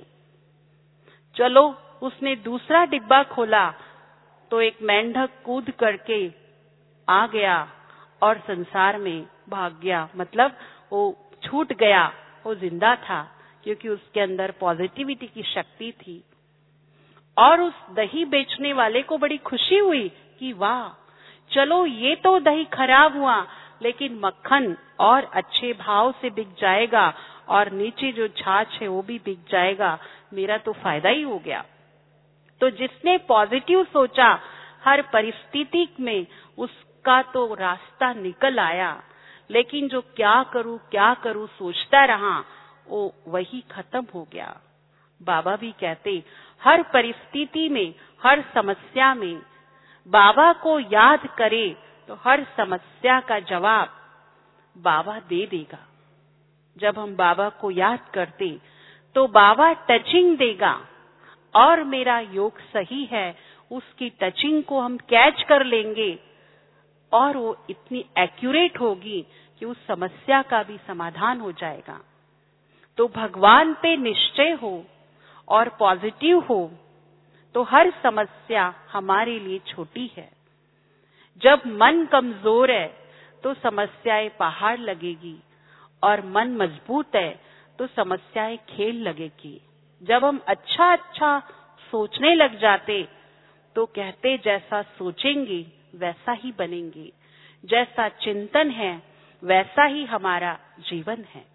चलो उसने दूसरा डिब्बा खोला तो एक मेंढक कूद करके आ गया और संसार में भाग गया। मतलब वो छूट गया, वो जिंदा था, क्योंकि उसके अंदर पॉजिटिविटी की शक्ति थी। और उस दही बेचने वाले को बड़ी खुशी हुई कि वाह, चलो ये तो दही खराब हुआ, लेकिन मक्खन और अच्छे भाव से बिक जाएगा और नीचे जो छाछ है वो भी बिक जाएगा, मेरा तो फायदा ही हो गया। तो जिसने पॉजिटिव सोचा, हर परिस्थिति में उसका तो रास्ता निकल आया। लेकिन जो क्या करूं क्या करूं सोचता रहा, वो वही खत्म हो गया। बाबा भी कहते, हर परिस्थिति में, हर समस्या में बाबा को याद करे तो हर समस्या का जवाब बाबा दे देगा। जब हम बाबा को याद करते तो बाबा टचिंग देगा, और मेरा योग सही है, उसकी टचिंग को हम कैच कर लेंगे और वो इतनी एक्यूरेट होगी कि उस समस्या का भी समाधान हो जाएगा। तो भगवान पे निश्चय हो और पॉजिटिव हो तो हर समस्या हमारे लिए छोटी है। जब मन कमजोर है तो समस्याएं पहाड़ लगेगी, और मन मजबूत है तो समस्याएं खेल लगेगी। जब हम अच्छा अच्छा सोचने लग जाते तो कहते, जैसा सोचेंगे वैसा ही बनेंगे, जैसा चिंतन है वैसा ही हमारा जीवन है।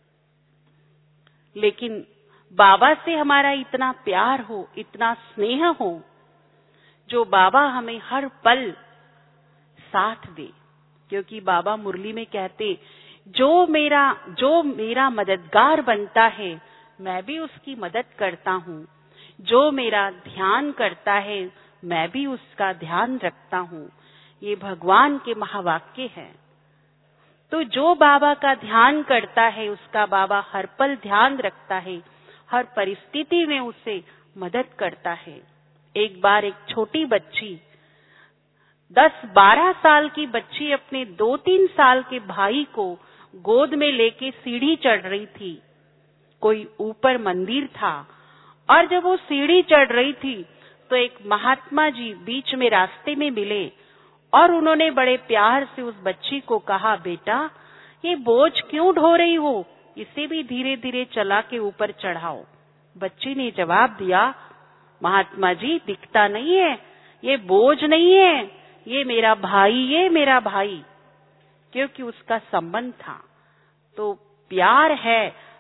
लेकिन बाबा से हमारा इतना प्यार हो, इतना स्नेह हो, जो बाबा हमें हर पल साथ दे। क्योंकि बाबा मुरली में कहते, जो मेरा जो मेरा मददगार बनता है मैं भी उसकी मदद करता हूँ, जो मेरा ध्यान करता है मैं भी उसका ध्यान रखता हूँ। ये भगवान के महावाक्य हैं। तो जो बाबा का ध्यान करता है उसका बाबा हर पल ध्यान रखता है, हर परिस्थिति में उसे मदद करता है। एक बार एक छोटी बच्ची, दस बारह साल की बच्ची, अपने दो तीन साल के भाई को गोद में लेके सीढ़ी चढ़ रही थी। कोई ऊपर मंदिर था, और जब वो सीढ़ी चढ़ रही थी तो एक महात्मा जी बीच में रास्ते में मिले, और उन्होंने बड़े प्यार से उस बच्ची को कहा, बेटा ये बोझ क्यों ढो रही हो, इसे भी धीरे धीरे चला के ऊपर चढ़ाओ। बच्ची ने जवाब दिया, महात्मा जी दिखता नहीं है, ये बोझ नहीं है, ये मेरा भाई, ये मेरा भाई। क्योंकि उसका संबंध था। तो प्यार है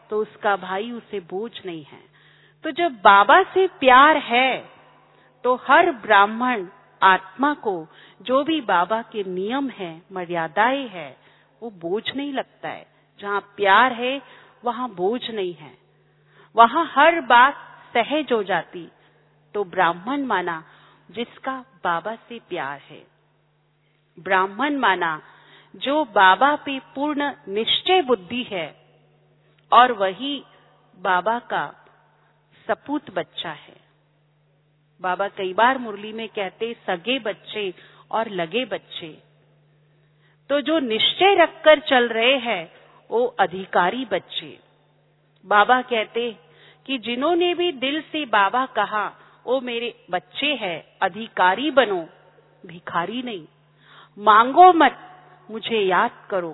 तो उसका भाई उसे बोझ नहीं है। तो जब बाबा से प्यार है तो हर ब्राह्मण आत्मा को जो भी बाबा के नियम है, मर्यादाएं है, वो बोझ नहीं लगता है। जहाँ प्यार है वहाँ बोझ नहीं है, वहाँ हर बात सहज हो जाती। तो ब्राह्मण माना जिसका बाबा से प्यार है, ब्राह्मण माना जो बाबा पे पूर्ण निश्चय बुद्धि है, और वही बाबा का सपूत बच्चा है। बाबा कई बार मुरली में कहते सगे बच्चे और लगे बच्चे। तो जो निश्चय रखकर चल रहे हैं वो अधिकारी बच्चे। बाबा कहते कि जिन्होंने भी दिल से बाबा कहा वो मेरे बच्चे हैं, अधिकारी बनो, भिखारी नहीं। मांगो मत, मुझे याद करो।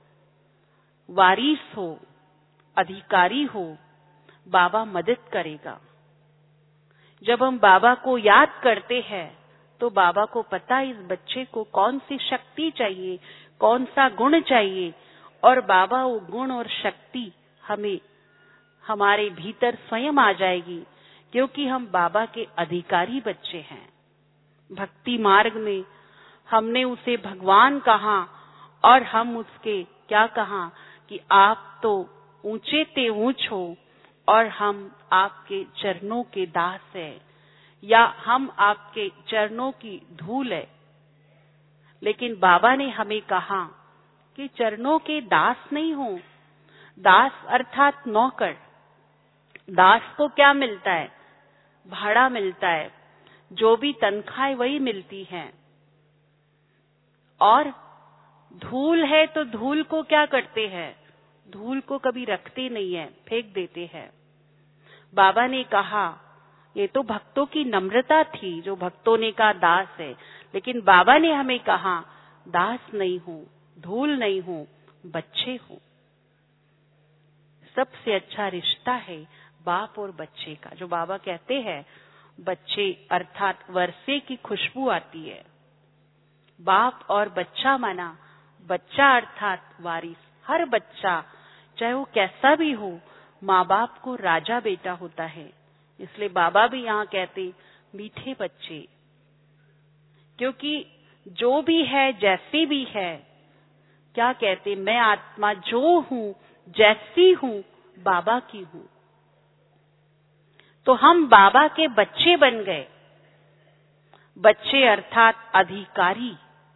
वारिस हो, अधिकारी हो, बाबा मदद करेगा। जब हम बाबा को याद करते हैं तो बाबा को पता इस बच्चे को कौन सी शक्ति चाहिए, कौन सा गुण चाहिए, और बाबा वो गुण और शक्ति हमें हमारे भीतर स्वयं आ जाएगी, क्योंकि हम बाबा के अधिकारी बच्चे हैं। भक्ति मार्ग में हमने उसे भगवान कहा और हम उसके क्या कहा कि आप तो ऊंचे ते ऊंच हो और हम आपके चरणों के दास है, या हम आपके चरणों की धूल है। लेकिन बाबा ने हमें कहा कि चरणों के दास नहीं हो। दास अर्थात नौकर। दास को क्या मिलता है? भाड़ा मिलता है, जो भी तनख्वाह वही मिलती है। और धूल है तो धूल को क्या करते हैं? धूल को कभी रखते नहीं है, फेंक देते हैं। बाबा ने कहा, ये तो भक्तों की नम्रता थी, जो भक्तों ने कहा दास है, लेकिन बाबा ने हमें कहा दास नहीं हूं, धूल नहीं हूं, बच्चे हूं। सबसे अच्छा रिश्ता है बाप और बच्चे का। जो बाबा कहते हैं बच्चे अर्थात वर्षे की खुशबू आती है। बाप और बच्चा माना बच्चा अर्थात वारिस। हर बच्चा चाहे वो कैसा भी हो, माँ बाप को राजा बेटा होता है। इसलिए बाबा भी यहाँ कहते मीठे बच्चे, क्योंकि जो भी है जैसी भी है, क्या कहते, मैं आत्मा जो हूं जैसी हूं बाबा की हूं। तो हम बाबा के बच्चे बन गए। बच्चे अर्थात अधिकारी।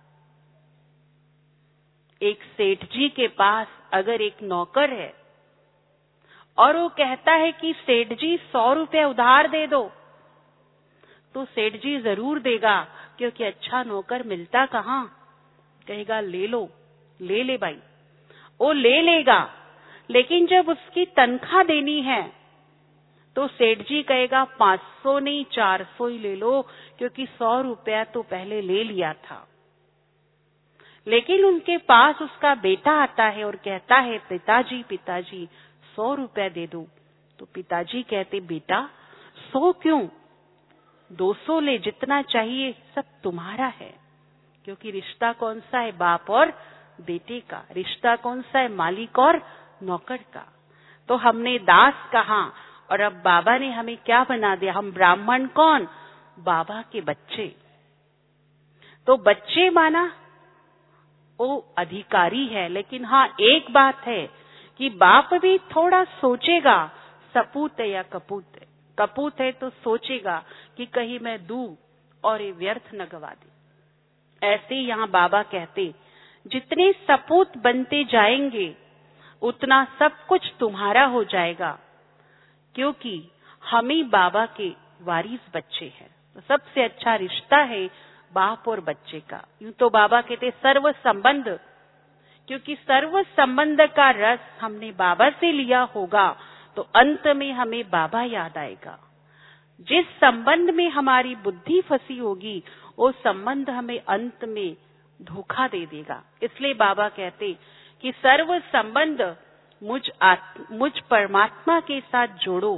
एक सेठ जी के पास अगर एक नौकर है और वो कहता है कि सेठ जी सौ रुपए उधार दे दो, तो सेठ जी जरूर देगा, क्योंकि अच्छा नौकर मिलता कहाँ। कहेगा ले लो, ले ले भाई, वो ले लेगा। लेकिन जब उसकी तनख्वाह देनी है तो सेठ जी कहेगा पांच सौ नहीं चार सौ ही ले लो, क्योंकि सौ रुपया तो पहले ले लिया था। लेकिन उनके पास उसका बेटा आता है और कहता है पिताजी पिताजी सौ रुपया दे दो। तो पिताजी कहते बेटा सौ क्यों, दो सौ ले, जितना चाहिए सब तुम्हारा है। क्योंकि रिश्ता कौन सा है? बाप और बेटे का। रिश्ता कौन सा है? मालिक और नौकर का। तो हमने दास कहा और अब बाबा ने हमें क्या बना दिया? हम ब्राह्मण कौन? बाबा के बच्चे। तो बच्चे माना वो अधिकारी है। लेकिन हाँ एक बात है कि बाप भी थोड़ा सोचेगा, सपूत है या कपूत है। कपूत है तो सोचेगा कि कहीं मैं दूं और ये व्यर्थ न गवा दे। ऐसे यहाँ बाबा कहते जितने सपूत बनते जाएंगे उतना सब कुछ तुम्हारा हो जाएगा, क्योंकि हम ही बाबा के वारिस बच्चे हैं। तो सबसे अच्छा रिश्ता है बाप और बच्चे का। यूं तो बाबा कहते सर्व संबंध, क्योंकि सर्व संबंध का रस हमने बाबा से लिया होगा तो अंत में हमें बाबा याद आएगा। जिस संबंध में हमारी बुद्धि फंसी होगी वो संबंध हमें अंत में धोखा दे देगा। इसलिए बाबा कहते कि सर्व संबंध मुझ आत्म, मुझ परमात्मा के साथ जोड़ो,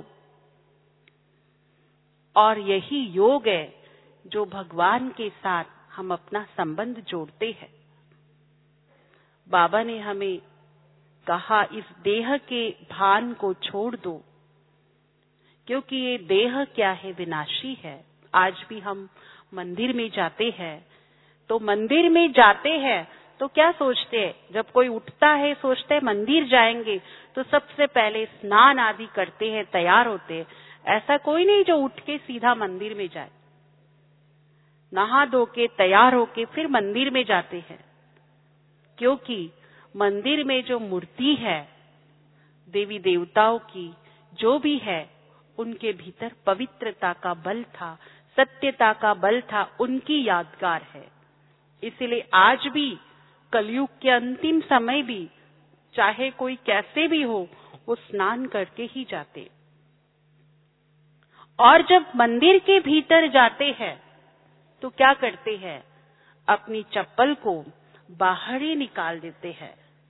और यही योग है जो भगवान के साथ हम अपना संबंध जोड़ते हैं। बाबा ने हमें कहा इस देह के भान को छोड़ दो, क्योंकि ये देह क्या है, विनाशी है। आज भी हम मंदिर में जाते हैं, तो मंदिर में जाते हैं तो क्या सोचते हैं, जब कोई उठता है सोचते हैं मंदिर जाएंगे तो सबसे पहले स्नान आदि करते हैं, तैयार होते हैं। ऐसा कोई नहीं जो उठ के सीधा मंदिर में जाए, नहा धो के तैयार होके फिर मंदिर में जाते हैं, क्योंकि मंदिर में जो मूर्ति है देवी देवताओं की जो भी है, उनके भीतर पवित्रता का बल था, सत्यता का बल था, उनकी यादगार है। इसलिए आज भी कलयुग के अंतिम समय भी चाहे कोई कैसे भी हो, वो स्नान करके ही जाते। और जब मंदिर के भीतर जाते हैं तो क्या करते हैं, अपनी चप्पल को बाहर ही निकाल देते हैं।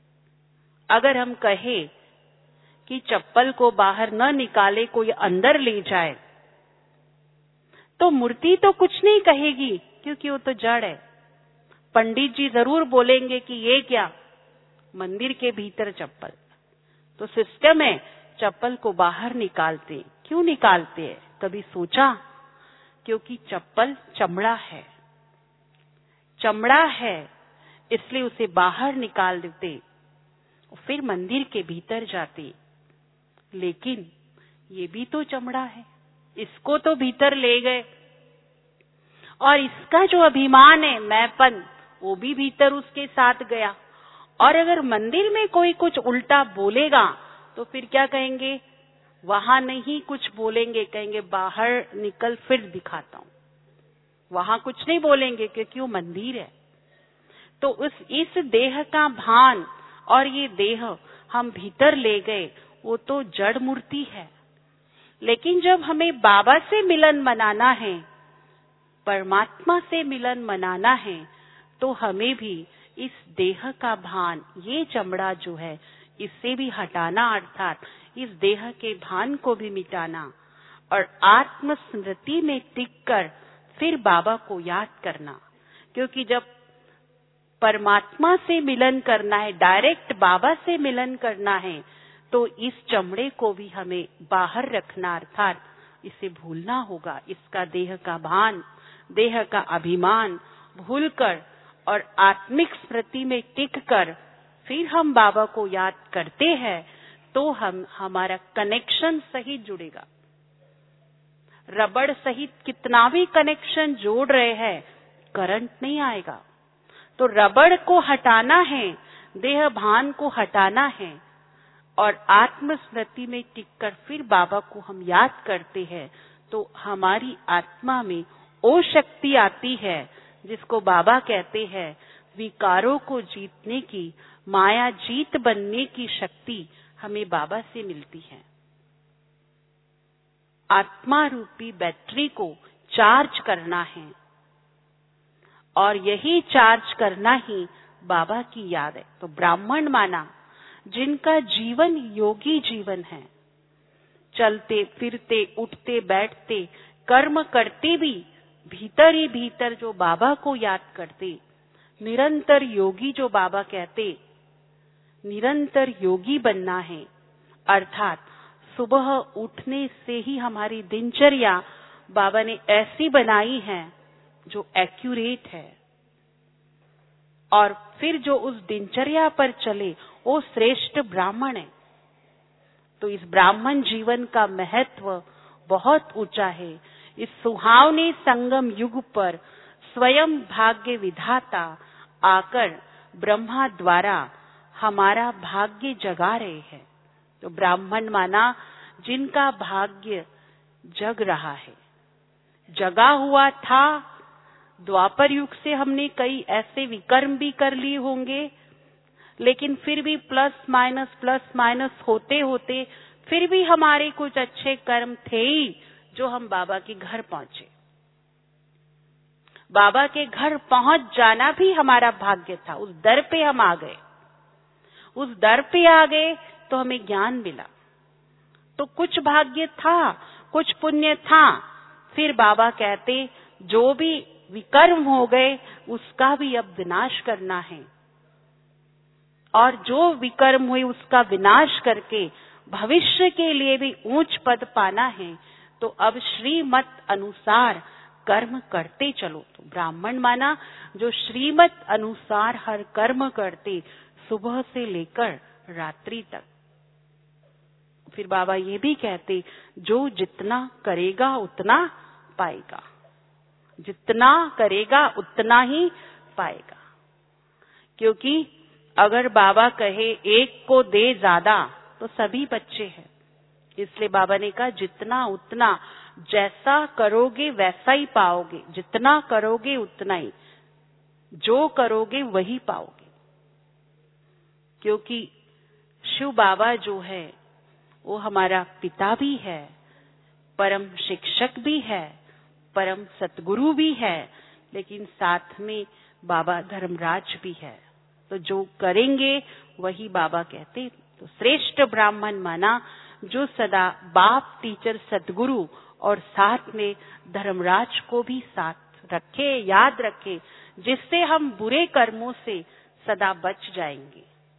अगर हम कहें कि चप्पल को बाहर न निकाले, कोई अंदर ले जाए, तो मूर्ति तो कुछ नहीं कहेगी, क्योंकि वो तो जड़ है। पंडित जी जरूर बोलेंगे कि ये क्या, मंदिर के भीतर चप्पल। तो सिस्टम है, चप्पल को बाहर निकालते। क्यों निकालते हैं, कभी सोचा? क्योंकि चप्पल चमड़ा है, चमड़ा है, इसलिए उसे बाहर निकाल देते, फिर मंदिर के भीतर जाते। लेकिन ये भी तो चमड़ा है, इसको तो भीतर ले गए, और इसका जो अभिमान है, मैंपन, वो भी भीतर उसके साथ गया। और अगर मंदिर में कोई कुछ उल्टा बोलेगा तो फिर क्या कहेंगे, वहां नहीं कुछ बोलेंगे, कहेंगे बाहर निकल फिर दिखाता हूं। वहां कुछ नहीं बोलेंगे क्योंकि वो मंदिर है। तो उस इस देह का भान और ये देह हम भीतर ले गए, वो तो जड़ मूर्ति है। लेकिन जब हमें बाबा से मिलन मनाना है, परमात्मा से मिलन मनाना है, तो हमें भी इस देह का भान, ये चमड़ा जो है, इससे भी हटाना, अर्थात इस देह के भान को भी मिटाना, और आत्म स्मृति में टिककर फिर बाबा को याद करना। क्योंकि जब परमात्मा से मिलन करना है, डायरेक्ट बाबा से मिलन करना है, तो इस चमड़े को भी हमें बाहर रखना, अर्थात इसे भूलना होगा। इसका देह का भान, देह का अभिमान भूलकर और आत्मिक स्मृति में टिककर फिर हम बाबा को याद करते हैं, तो हम हमारा कनेक्शन सही जुड़ेगा। रबड़ सहित कितना भी कनेक्शन जोड़ रहे हैं, करंट नहीं आएगा। तो रबड़ को हटाना है, देह भान को हटाना है, और आत्म स्मृति में टिककर फिर बाबा को हम याद करते हैं, तो हमारी आत्मा में वो शक्ति आती है जिसको बाबा कहते हैं, विकारों को जीतने की, माया जीत बनने की शक्ति हमें बाबा से मिलती है। आत्मा रूपी बैटरी को चार्ज करना है, और यही चार्ज करना ही बाबा की याद है। तो ब्राह्मण माना जिनका जीवन योगी जीवन है, चलते फिरते उठते बैठते कर्म करते भी भीतर ही भीतर जो बाबा को याद करते, निरंतर योगी जो बाबा कहते, निरंतर योगी बनना है। अर्थात सुबह उठने से ही हमारी दिनचर्या बाबा ने ऐसी बनाई है जो एक्यूरेट है, और फिर जो उस दिनचर्या पर चले वो श्रेष्ठ ब्राह्मण है। तो इस ब्राह्मण जीवन का महत्व बहुत ऊंचा है। इस सुहावने संगम युग पर स्वयं भाग्य विधाता आकर ब्रह्मा द्वारा हमारा भाग्य जगा रहे हैं। तो ब्राह्मण माना जिनका भाग्य जग रहा है, जगा हुआ था। द्वापर युग से हमने कई ऐसे विकर्म भी कर लिए होंगे, लेकिन फिर भी प्लस माइनस प्लस माइनस होते होते फिर भी हमारे कुछ अच्छे कर्म थे ही, जो हम बाबा के घर पहुंचे। बाबा के घर पहुंच जाना भी हमारा भाग्य था। उस दर पे हम आ गए, उस दर पे आ गए तो हमें ज्ञान मिला। तो कुछ भाग्य था, कुछ पुण्य था। फिर बाबा कहते जो भी विकर्म हो गए उसका भी अब विनाश करना है, और जो विकर्म हुए उसका विनाश करके भविष्य के लिए भी ऊंच पद पाना है, तो अब श्रीमत अनुसार कर्म करते चलो। तो ब्राह्मण माना जो श्रीमत अनुसार हर कर्म करते, सुबह से लेकर रात्रि तक। फिर बाबा ये भी कहते, जो जितना करेगा उतना पाएगा, जितना करेगा उतना ही पाएगा। क्योंकि अगर बाबा कहे एक को दे ज्यादा तो सभी बच्चे हैं, इसलिए बाबा ने कहा जितना उतना, जैसा करोगे वैसा ही पाओगे, जितना करोगे उतना ही, जो करोगे वही पाओगे। क्योंकि शिव बाबा जो है वो हमारा पिता भी है, परम शिक्षक भी है, परम सतगुरु भी है, लेकिन साथ में बाबा धर्मराज भी है। तो जो करेंगे वही बाबा कहते। तो श्रेष्ठ ब्राह्मण माना जो सदा बाप, टीचर, सतगुरु और साथ में धर्मराज को भी साथ रखे, याद रखे, जिससे हम बुरे कर्मों से सदा बच जाएंगे।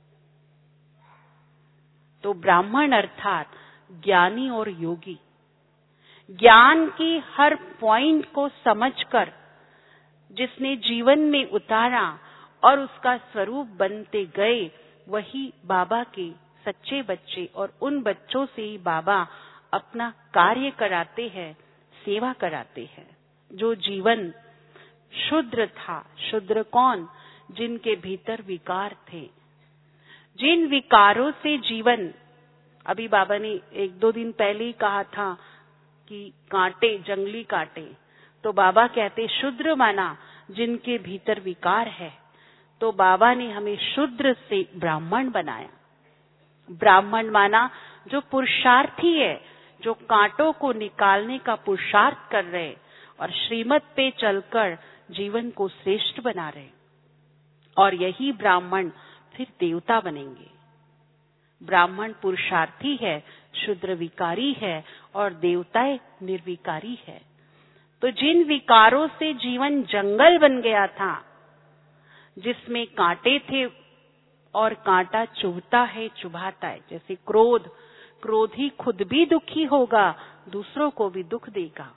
तो ब्राह्मण अर्थात ज्ञानी और योगी, ज्ञान की हर पॉइंट को समझकर जिसने जीवन में उतारा और उसका स्वरूप बनते गए, वही बाबा के सच्चे बच्चे। और उन बच्चों से ही बाबा अपना कार्य कराते हैं, सेवा कराते हैं। जो जीवन शुद्र था, शुद्र कौन? जिनके भीतर विकार थे, जिन विकारों से जीवन, अभी बाबा ने एक दो दिन पहले ही कहा था कि कांटे, जंगली कांटे, तो बाबा कहते शूद्र माना जिनके भीतर विकार है। तो बाबा ने हमें शूद्र से ब्राह्मण बनाया। ब्राह्मण माना जो पुरुषार्थी है, जो कांटों को निकालने का पुरुषार्थ कर रहे और श्रीमत पे चलकर जीवन को श्रेष्ठ बना रहे। और यही ब्राह्मण फिर देवता बनेंगे। ब्राह्मण पुरुषार्थी है, शूद्र विकारी है और देवताएं निर्विकारी है। तो जिन विकारों से जीवन जंगल बन गया था, जिसमें कांटे थे और कांटा चुभता है, चुभाता है, जैसे क्रोध, क्रोधी खुद भी दुखी होगा, दूसरों को भी दुख देगा।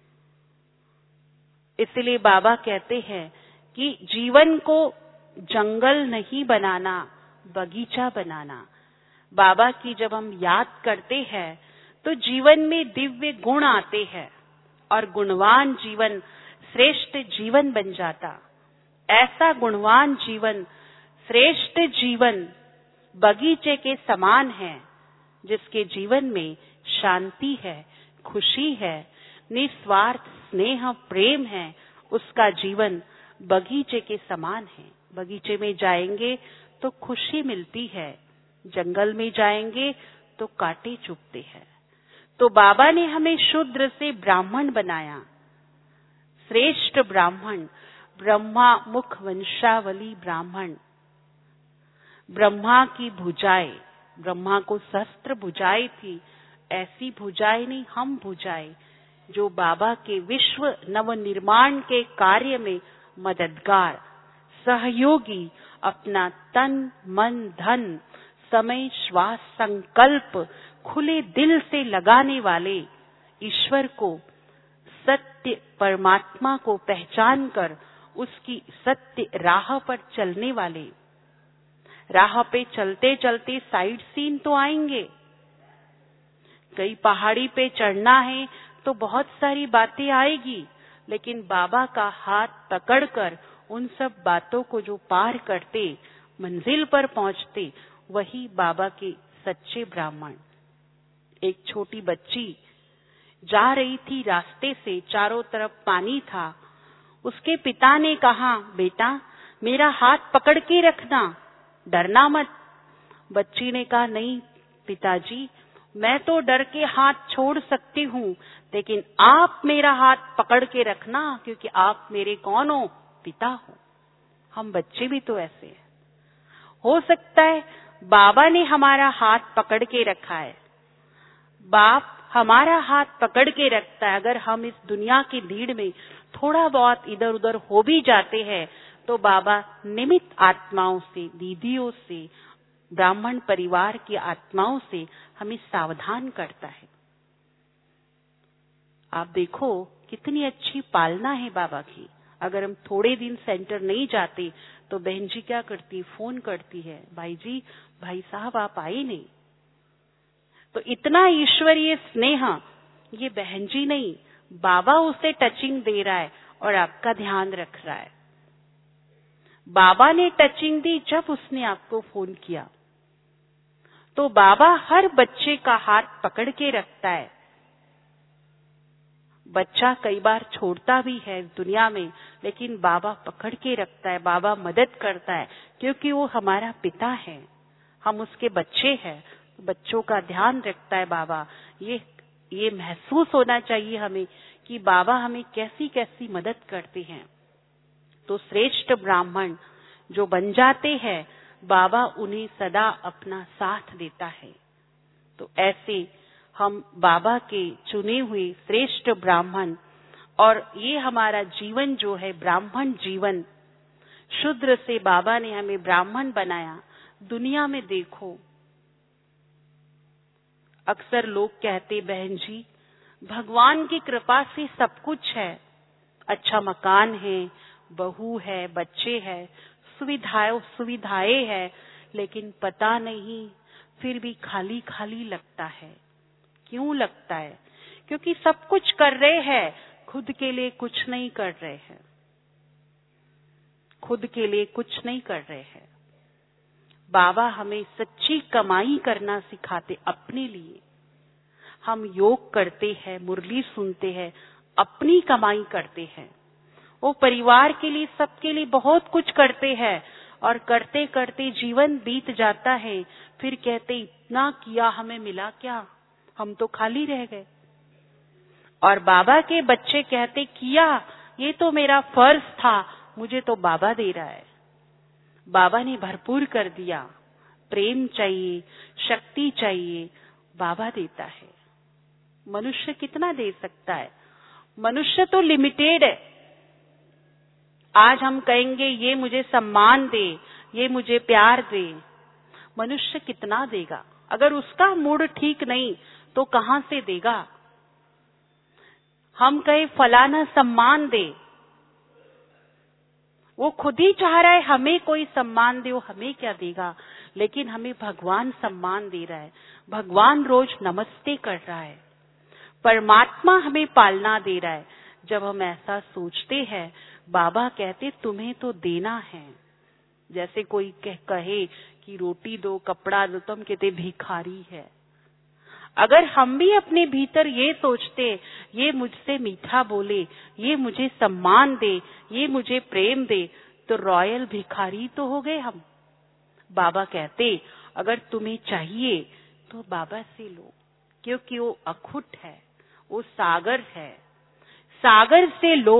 इसलिए बाबा कहते हैं कि जीवन को जंगल नहीं बनाना, बगीचा बनाना। बाबा की जब हम याद करते हैं तो जीवन में दिव्य गुण आते हैं और गुणवान जीवन श्रेष्ठ जीवन बन जाता। ऐसा गुणवान जीवन, श्रेष्ठ जीवन बगीचे के समान है, जिसके जीवन में शांति है, खुशी है, निस्वार्थ स्नेह प्रेम है। उसका जीवन बगीचे के समान है। बगीचे में जाएंगे तो खुशी मिलती है, जंगल में जाएंगे तो कांटे चुभते हैं। तो बाबा ने हमें शूद्र से ब्राह्मण बनाया। श्रेष्ठ ब्राह्मण, ब्रह्मा मुख वंशावली ब्राह्मण। ब्रह्मा की भुजाएं, ब्रह्मा को शस्त्र भुजाएं थी, ऐसी भुजाएं नहीं, हम भुजाएं जो बाबा के विश्व नवनिर्माण के कार्य में मददगार, सहयोगी, अपना तन मन धन समय श्वास संकल्प खुले दिल से लगाने वाले, ईश्वर को, सत्य परमात्मा को पहचान कर उसकी सत्य राह पर चलने वाले। राह पे चलते चलते साइड सीन तो आएंगे, कई पहाड़ी पे चढ़ना है तो बहुत सारी बातें आएगी, लेकिन बाबा का हाथ पकड़कर उन सब बातों को जो पार करते, मंजिल पर पहुंचते, वही बाबा के सच्चे ब्राह्मण। एक छोटी बच्ची जा रही थी रास्ते से, चारों तरफ पानी था। उसके पिता ने कहा, बेटा मेरा हाथ पकड़ के रखना, डरना मत। बच्ची ने कहा, नहीं पिताजी, मैं तो डर के हाथ छोड़ सकती हूँ, लेकिन आप मेरा हाथ पकड़ के रखना, क्योंकि आप मेरे कौन हो? पिता हो। हम बच्चे भी तो ऐसे हैं। हो सकता है बाबा ने हमारा हाथ पकड़ के रखा है, बाप हमारा हाथ पकड़ के रखता है। अगर हम इस दुनिया की भीड़ में थोड़ा बहुत इधर उधर हो भी जाते हैं, तो बाबा निमित्त आत्माओं से, दीदियों से, ब्राह्मण परिवार की आत्माओं से हमें सावधान करता है। आप देखो कितनी अच्छी पालना है बाबा की। अगर हम थोड़े दिन सेंटर नहीं जाते तो बहन जी क्या करती, फोन करती है, भाई जी भाई साहब आप आए नहीं। तो इतना ईश्वरीय स्नेह, ये बहन जी नहीं, बाबा उसे टचिंग दे रहा है और आपका ध्यान रख रहा है। बाबा ने टचिंग दी जब उसने आपको फोन किया। तो बाबा हर बच्चे का हाथ पकड़ के रखता है। बच्चा कई बार छोड़ता भी है इस दुनिया में, लेकिन बाबा पकड़ के रखता है, बाबा मदद करता है, क्योंकि वो हमारा पिता है, हम उसके बच्चे हैं। बच्चों का ध्यान रखता है बाबा। ये ये महसूस होना चाहिए हमें कि बाबा हमें कैसी कैसी मदद करते हैं। तो श्रेष्ठ ब्राह्मण जो बन जाते हैं, बाबा उन्हें सदा अपना साथ देता है। तो ऐसे हम बाबा के चुने हुए श्रेष्ठ ब्राह्मण, और ये हमारा जीवन जो है ब्राह्मण जीवन, शूद्र से बाबा ने हमें ब्राह्मण बनाया। दुनिया में देखो, अक्सर लोग कहते बहन जी भगवान की कृपा से सब कुछ है, अच्छा मकान है, बहू है, बच्चे हैं, सुविधाएं सुविधाएं है, लेकिन पता नहीं फिर भी खाली खाली लगता है। क्यों लगता है? क्योंकि सब कुछ कर रहे हैं, खुद के लिए कुछ नहीं कर रहे हैं, खुद के लिए कुछ नहीं कर रहे हैं। बाबा हमें सच्ची कमाई करना सिखाते अपने लिए। हम योग करते हैं, मुरली सुनते हैं, अपनी कमाई करते हैं। वो परिवार के लिए, सबके लिए बहुत कुछ करते हैं, और करते करते जीवन बीत जाता है। फिर कहते इतना किया, हमें मिला क्या? हम तो खाली रह गए। और बाबा के बच्चे कहते किया, ये तो मेरा फर्ज था, मुझे तो बाबा दे रहा है। बाबा ने भरपूर कर दिया। प्रेम चाहिए, शक्ति चाहिए, बाबा देता है। मनुष्य कितना दे सकता है? मनुष्य तो लिमिटेड है। आज हम कहेंगे ये मुझे सम्मान दे, ये मुझे प्यार दे, मनुष्य कितना देगा? अगर उसका मूड ठीक नहीं तो कहां से देगा? हम कहे फलाना सम्मान दे, वो खुद ही चाह रहा है हमें कोई सम्मान दे, वो हमें क्या देगा? लेकिन हमें भगवान सम्मान दे रहा है, भगवान रोज नमस्ते कर रहा है, परमात्मा हमें पालना दे रहा है। जब हम ऐसा सोचते हैं, बाबा कहते तुम्हें तो देना है। जैसे कोई कह, कहे कि रोटी दो, कपड़ा दो, तो हम कहते भिखारी है। अगर हम भी अपने भीतर ये सोचते, ये मुझसे मीठा बोले, ये मुझे सम्मान दे, ये मुझे प्रेम दे, तो रॉयल भिखारी तो हो गए हम। बाबा कहते अगर तुम्हें चाहिए तो बाबा से लो, क्योंकि वो अखुट है, वो सागर है। सागर से लो,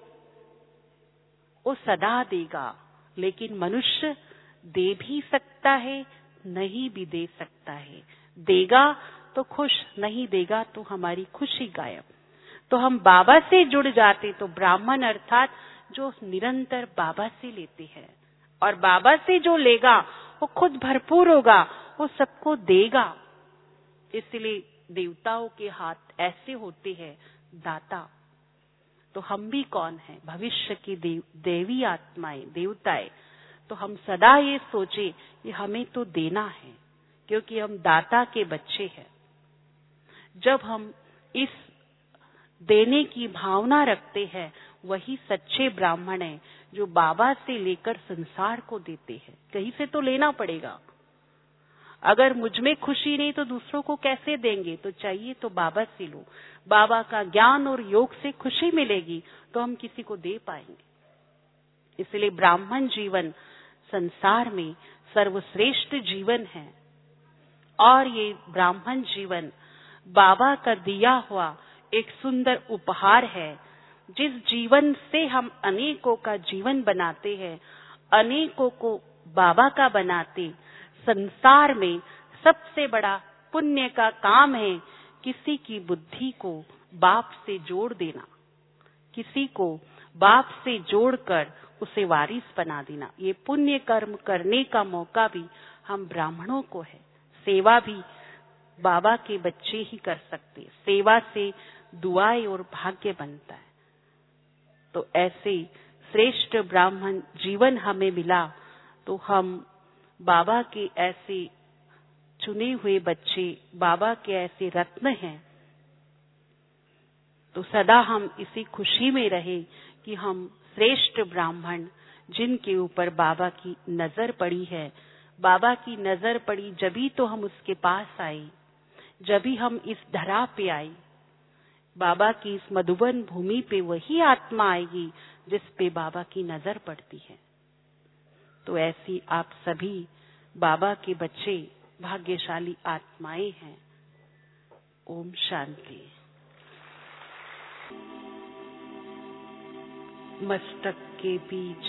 वो सदा देगा। लेकिन मनुष्य दे भी सकता है, नहीं भी दे सकता है। देगा तो खुश, नहीं देगा तो हमारी खुशी गायब। तो हम बाबा से जुड़ जाते तो ब्राह्मण अर्थात जो निरंतर बाबा से लेते हैं, और बाबा से जो लेगा वो खुद भरपूर होगा, वो सबको देगा। इसलिए देवताओं के हाथ ऐसे होते हैं, दाता। तो हम भी कौन हैं? भविष्य की देव, देवी आत्माएं, देवताएं। तो हम सदा ये सोचे कि हमें तो देना है, क्योंकि हम दाता के बच्चे हैं। जब हम इस देने की भावना रखते हैं, वही सच्चे ब्राह्मण हैं, जो बाबा से लेकर संसार को देते हैं। कहीं से तो लेना पड़ेगा। अगर मुझ में खुशी नहीं तो दूसरों को कैसे देंगे? तो चाहिए तो बाबा से लो। बाबा का ज्ञान और योग से खुशी मिलेगी तो हम किसी को दे पाएंगे। इसलिए ब्राह्मण जीवन संसार में सर्वश्रेष्ठ जीवन है, और ये ब्राह्मण जीवन बाबा का दिया हुआ एक सुंदर उपहार है। जिस जीवन से हम अनेकों का जीवन बनाते हैं, अनेकों को बाबा का बनाते, संसार में सबसे बड़ा पुण्य का काम है किसी की बुद्धि को बाप से जोड़ देना, किसी को बाप से जोड़कर उसे वारिस बना देना। ये पुण्य कर्म करने का मौका भी हम ब्राह्मणों को है। सेवा भी बाबा के बच्चे ही कर सकते हैं। सेवा से दुआएं और भाग्य बनता है। तो ऐसे श्रेष्ठ ब्राह्मण जीवन हमें मिला, तो हम बाबा के ऐसे चुने हुए बच्चे, बाबा के ऐसे रत्न हैं। तो सदा हम इसी खुशी में रहे कि हम श्रेष्ठ ब्राह्मण, जिनके ऊपर बाबा की नजर पड़ी है। बाबा की नजर पड़ी जभी तो हम उसके पास आए, जभी हम इस धरा पे आए। बाबा की इस मधुबन भूमि पे वही आत्मा आएगी जिस पे बाबा की नजर पड़ती है। तो ऐसी आप सभी बाबा के बच्चे भाग्यशाली आत्माएं हैं। ओम शांति। मस्तक के बीच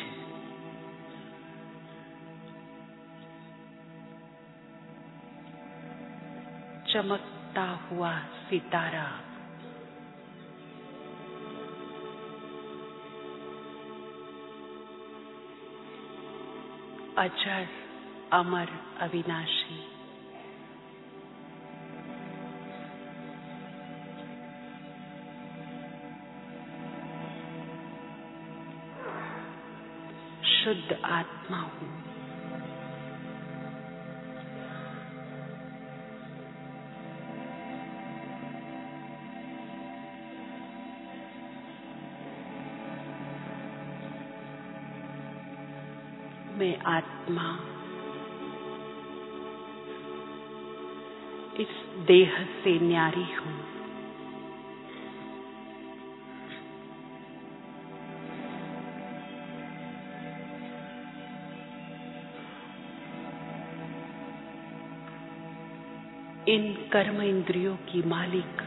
चमकता हुआ सितारा, अजर अमर अविनाशी, शुद्ध आत्मा हूँ। मैं आत्मा इस देह से न्यारी हूँ। इन कर्म इंद्रियों की मालिक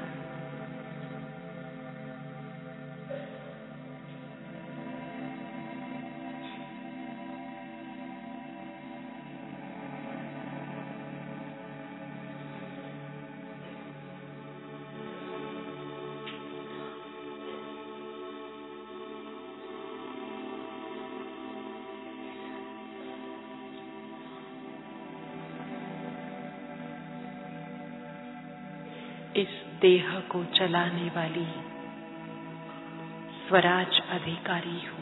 इस देह को चलाने वाली स्वराज अधिकारी हूँ।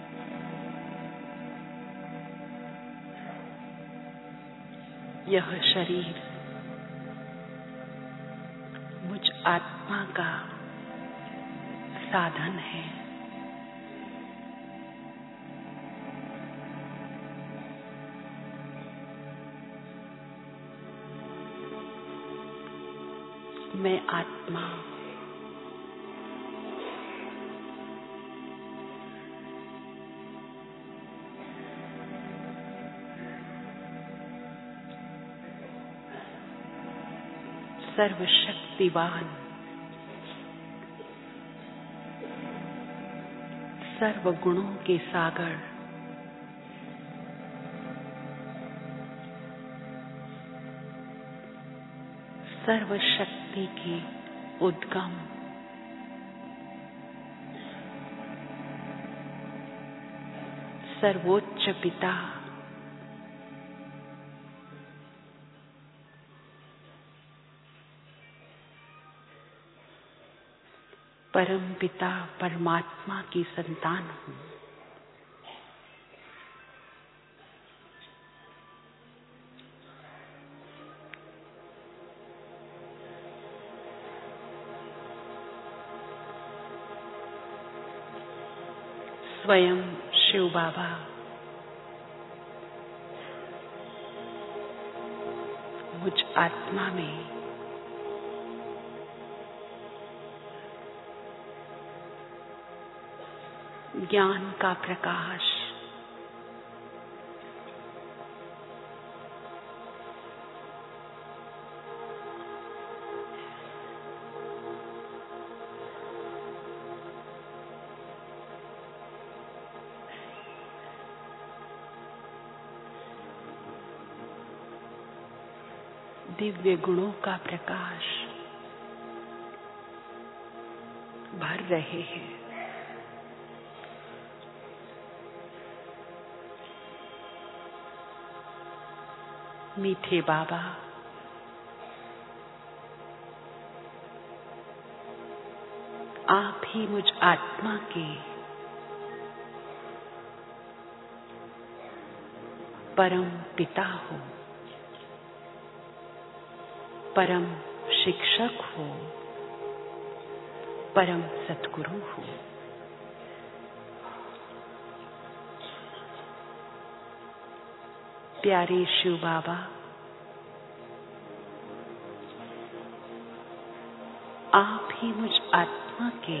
यह शरीर मुझ आत्मा का साधन है। मैं आत्मा सर्वशक्तिवान, सर्व गुणों के सागर, सर्व शक्ति के उद्गम, सर्वोच्च पिता, परम पिता परमात्मा की संतान हूँ। स्वयं शिव बाबा मुझ आत्मा में ज्ञान का प्रकाश, दिव्य गुणों का प्रकाश भर रहे हैं। मीठे बाबा, आप ही मुझ आत्मा के परम पिता हो, परम शिक्षक हो, परम सद्गुरु हो। प्यारे शिव बाबा, आप ही मुझ आत्मा के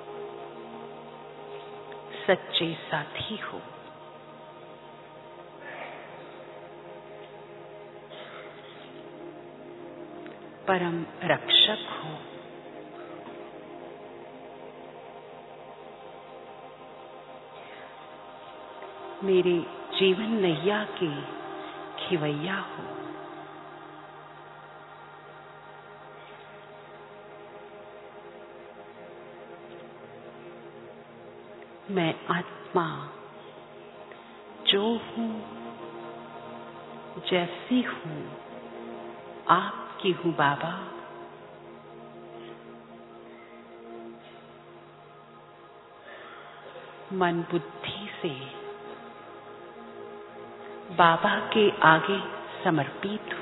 सच्चे साथी हो, परम रक्षक हो, मेरे जीवन नैया के खिवैया हो। मैं आत्मा जो हूँ, जैसी हूँ, आपकी हूँ बाबा। मन बुद्धि से बाबा के आगे समर्पित हूँ।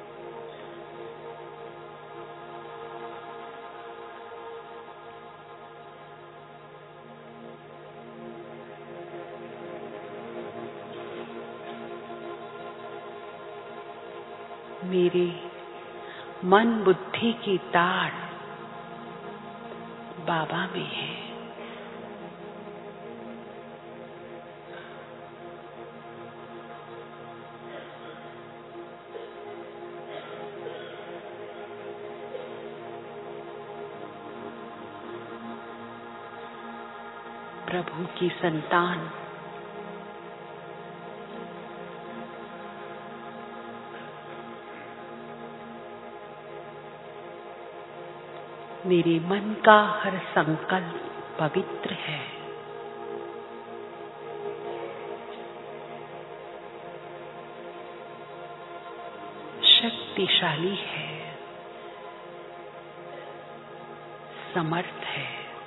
मेरे मन बुद्धि की ताड़ बाबा में है। प्रभु की संतान मेरे मन का हर संकल्प पवित्र है। शक्तिशाली है, समर्थ है।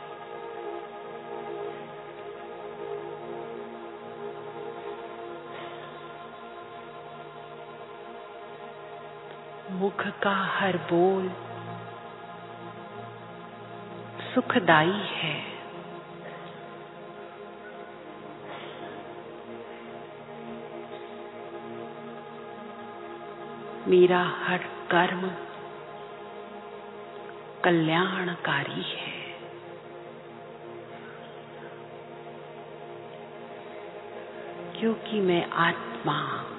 मुख का हर बोल सुखदाई है। मेरा हर कर्म कल्याणकारी है। क्योंकि मैं आत्मा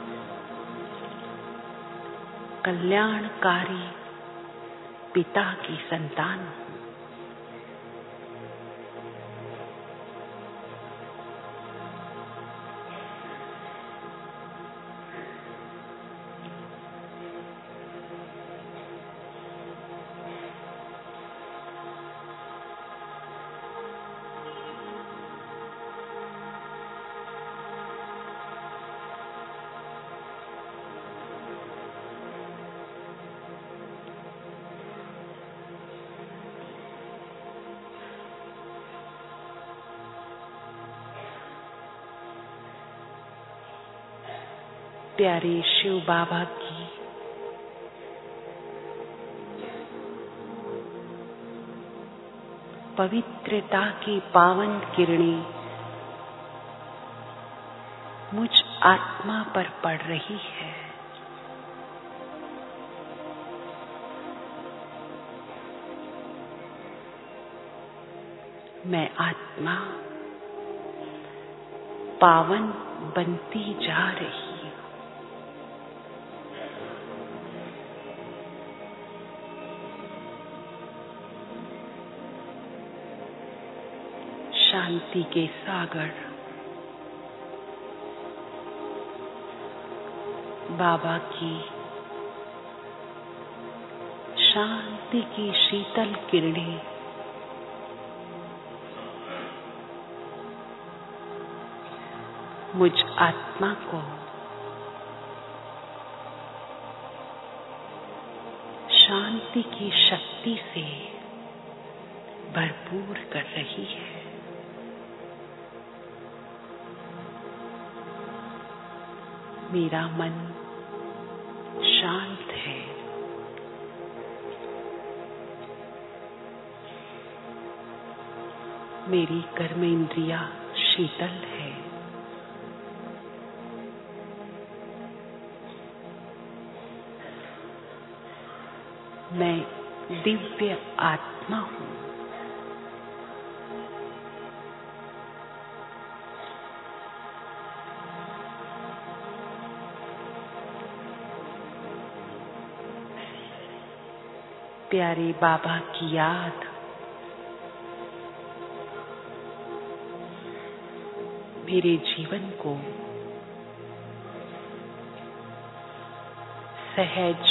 कल्याणकारी पिता की संतान हूँ। प्यारे शिव बाबा की पवित्रता की पावन किरणें मुझ आत्मा पर पड़ रही है। मैं आत्मा पावन बनती जा रही हूँ। शांति के सागर बाबा की शांति की शीतल किरणें मुझ आत्मा को शक्ति की शक्ति से भरपूर कर रही है। मेरा मन शांत है। मेरी कर्म इंद्रियां शीतल है। मैं दिव्य आत्मा हूँ। प्यारे बाबा की याद मेरे जीवन को सहज,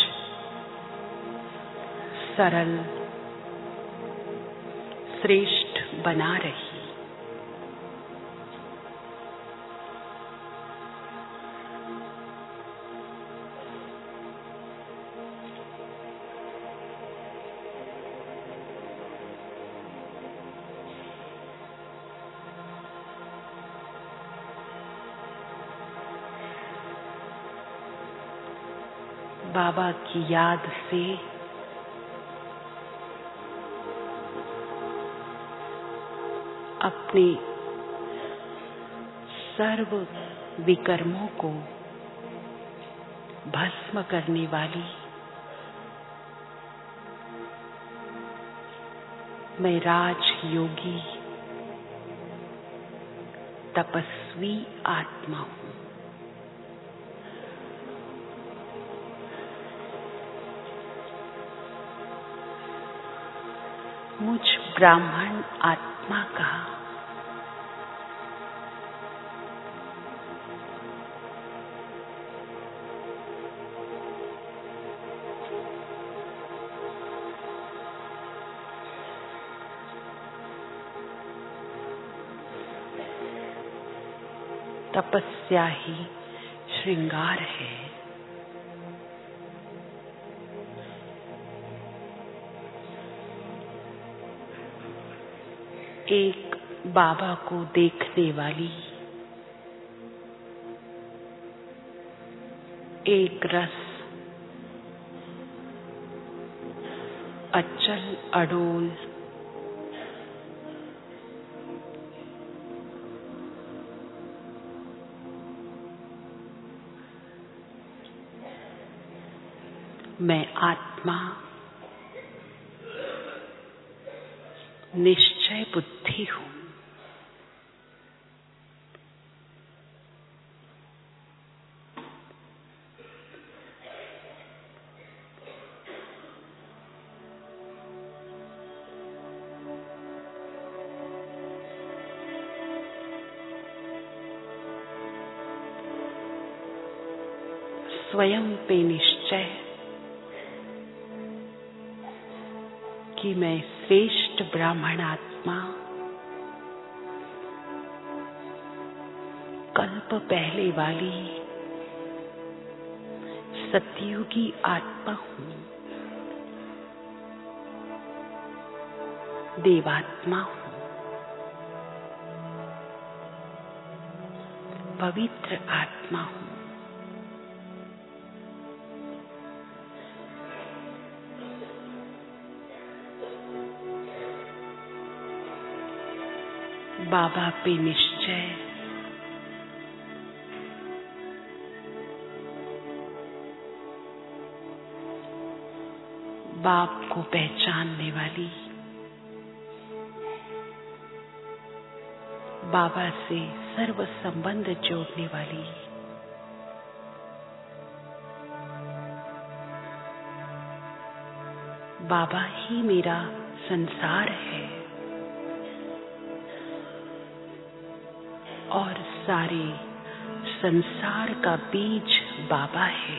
सरल, श्रेष्ठ बना रही। बाबा की याद से अपने सर्व विकर्मों को भस्म करने वाली मैं राजयोगी तपस्वी आत्मा हूँ। मुझ ब्राह्मण आत्मा का तपस्या ही श्रृंगार है। एक बाबा को देखने वाली, एक रस अचल अडोल मैं आत्मा निश्चय बुद्धि हूँ। स्वयं पे निश्चय कि मैं श्रेष्ठ ब्राह्मण आत्मा कल्प पहले वाली सतयुगी आत्मा हूँ, देवात्मा हूँ, पवित्र आत्मा हूँ। बाबा पे निश्चय बाप को पहचानने वाली, बाबा से सर्व संबंध जोड़ने वाली, बाबा ही मेरा संसार है और सारे संसार का बीज बाबा है।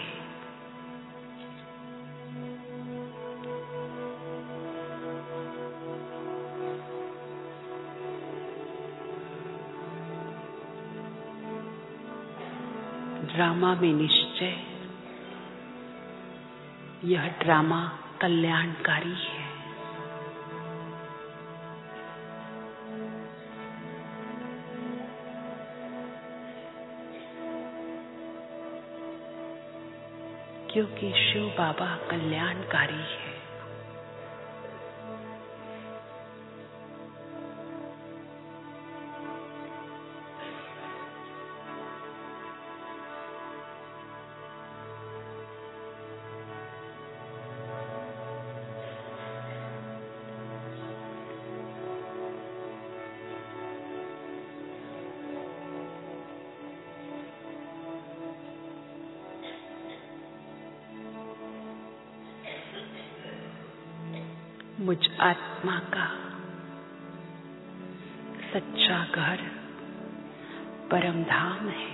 ड्रामा में निश्चय, यह ड्रामा कल्याणकारी है। क्योंकि शिव बाबा कल्याणकारी है। मुझ आत्मा का सच्चा घर परम धाम है।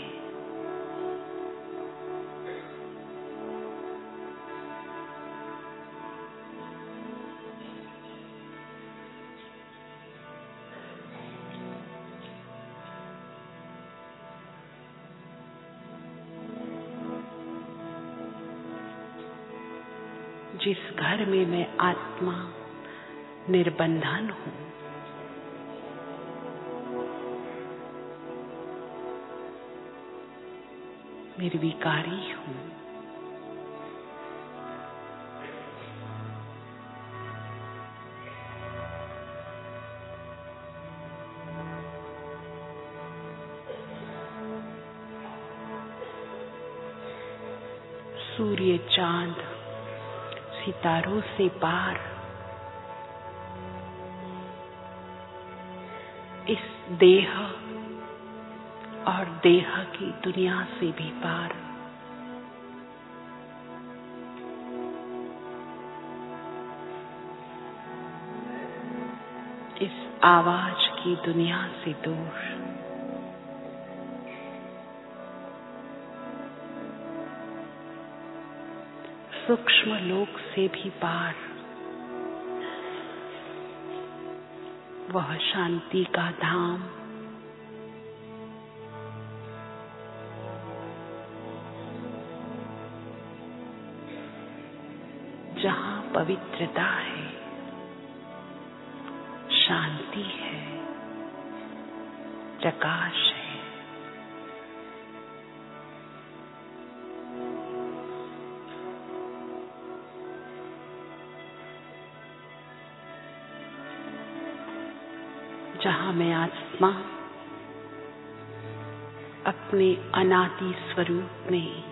जिस घर में मैं आत्मा निर्बंधन हूँ, निर्विकारी हूँ, सूर्य चांद सितारों से पार इस देह और देह की दुनिया से भी पार इस आवाज की दुनिया से दूर सूक्ष्म लोक से भी पार वह शांति का धाम जहाँ पवित्रता है, शांति है, प्रकाश है। जहाँ मैं आत्मा अपने अनादि स्वरूप में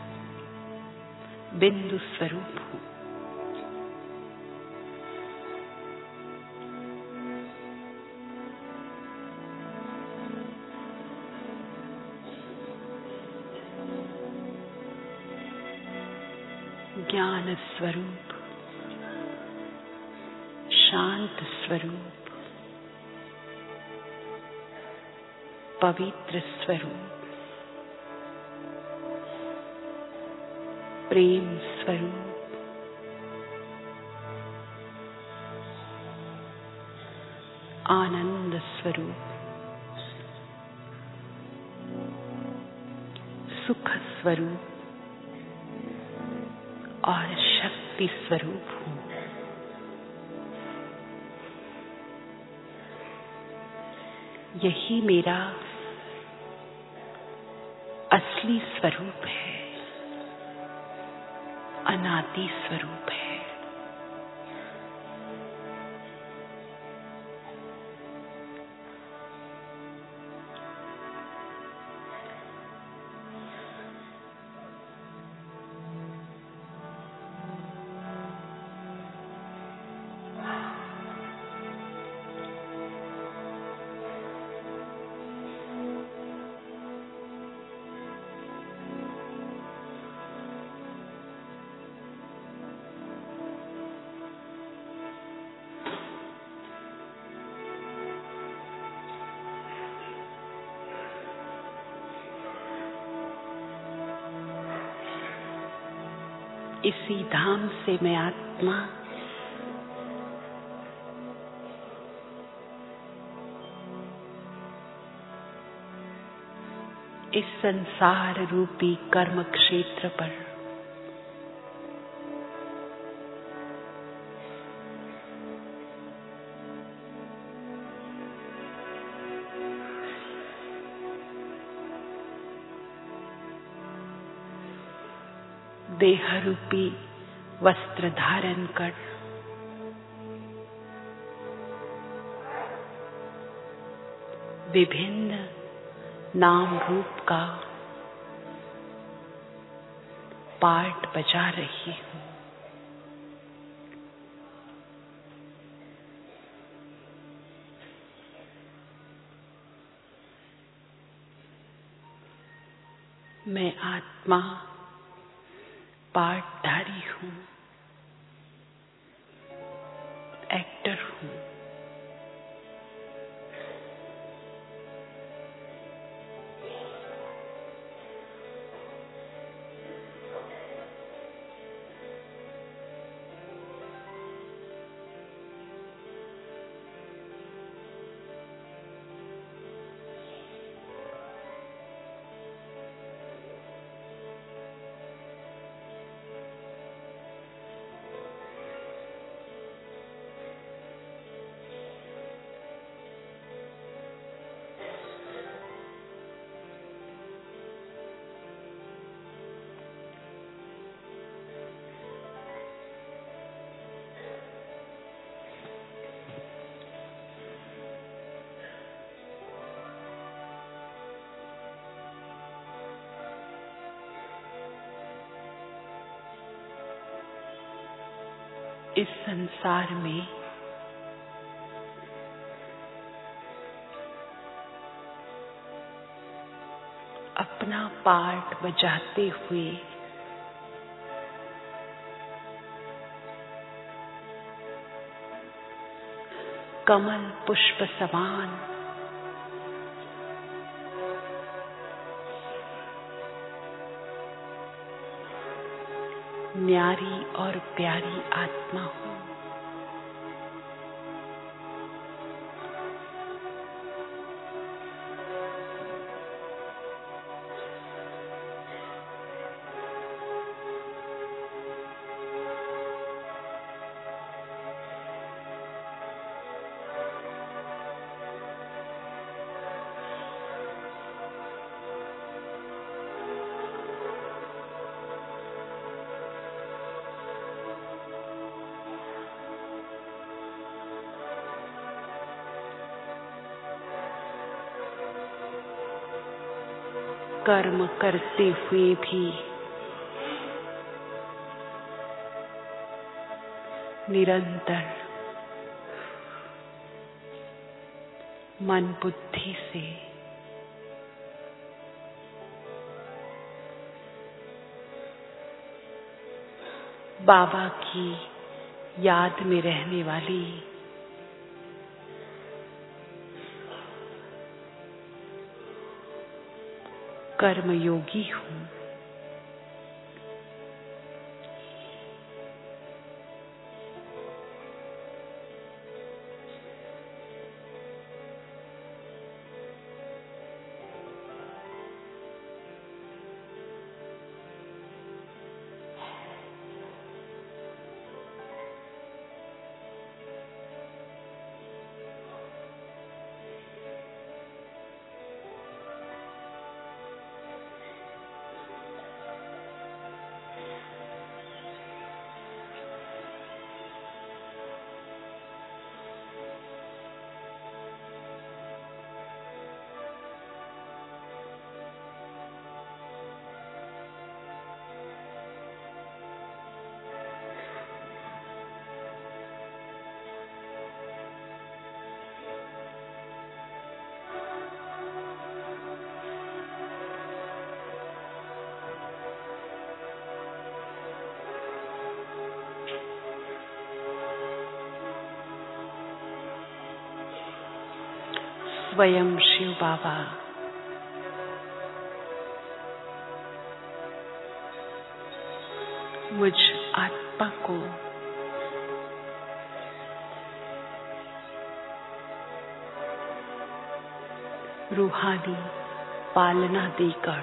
बिंदु स्वरूप हूँ। ज्ञान स्वरूप, शांत स्वरूप, पवित्र स्वरूप, प्रेम स्वरूप, आनंद स्वरूप, सुख स्वरूप और शक्ति स्वरूप हूँ। यही मेरा असली स्वरूप है, अनादि स्वरूप है। इसी धाम से मैं आत्मा इस संसार रूपी कर्म क्षेत्र पर देह रूपी वस्त्र धारण कर विभिन्न नाम रूप का पार्ट बजा रही हूँ। मैं आत्मा पार्टधारी हूँ, एक्टर हूँ। इस संसार में अपना पार्ट बजाते हुए कमल पुष्प समान न्यारी और प्यारी आत्मा हूँ। कर्म करते हुए भी निरंतर मन बुद्धि से बाबा की याद में रहने वाली कर्मयोगी हूँ। स्वयं शिव बाबा मुझ आत्मा को रूहानी पालना देकर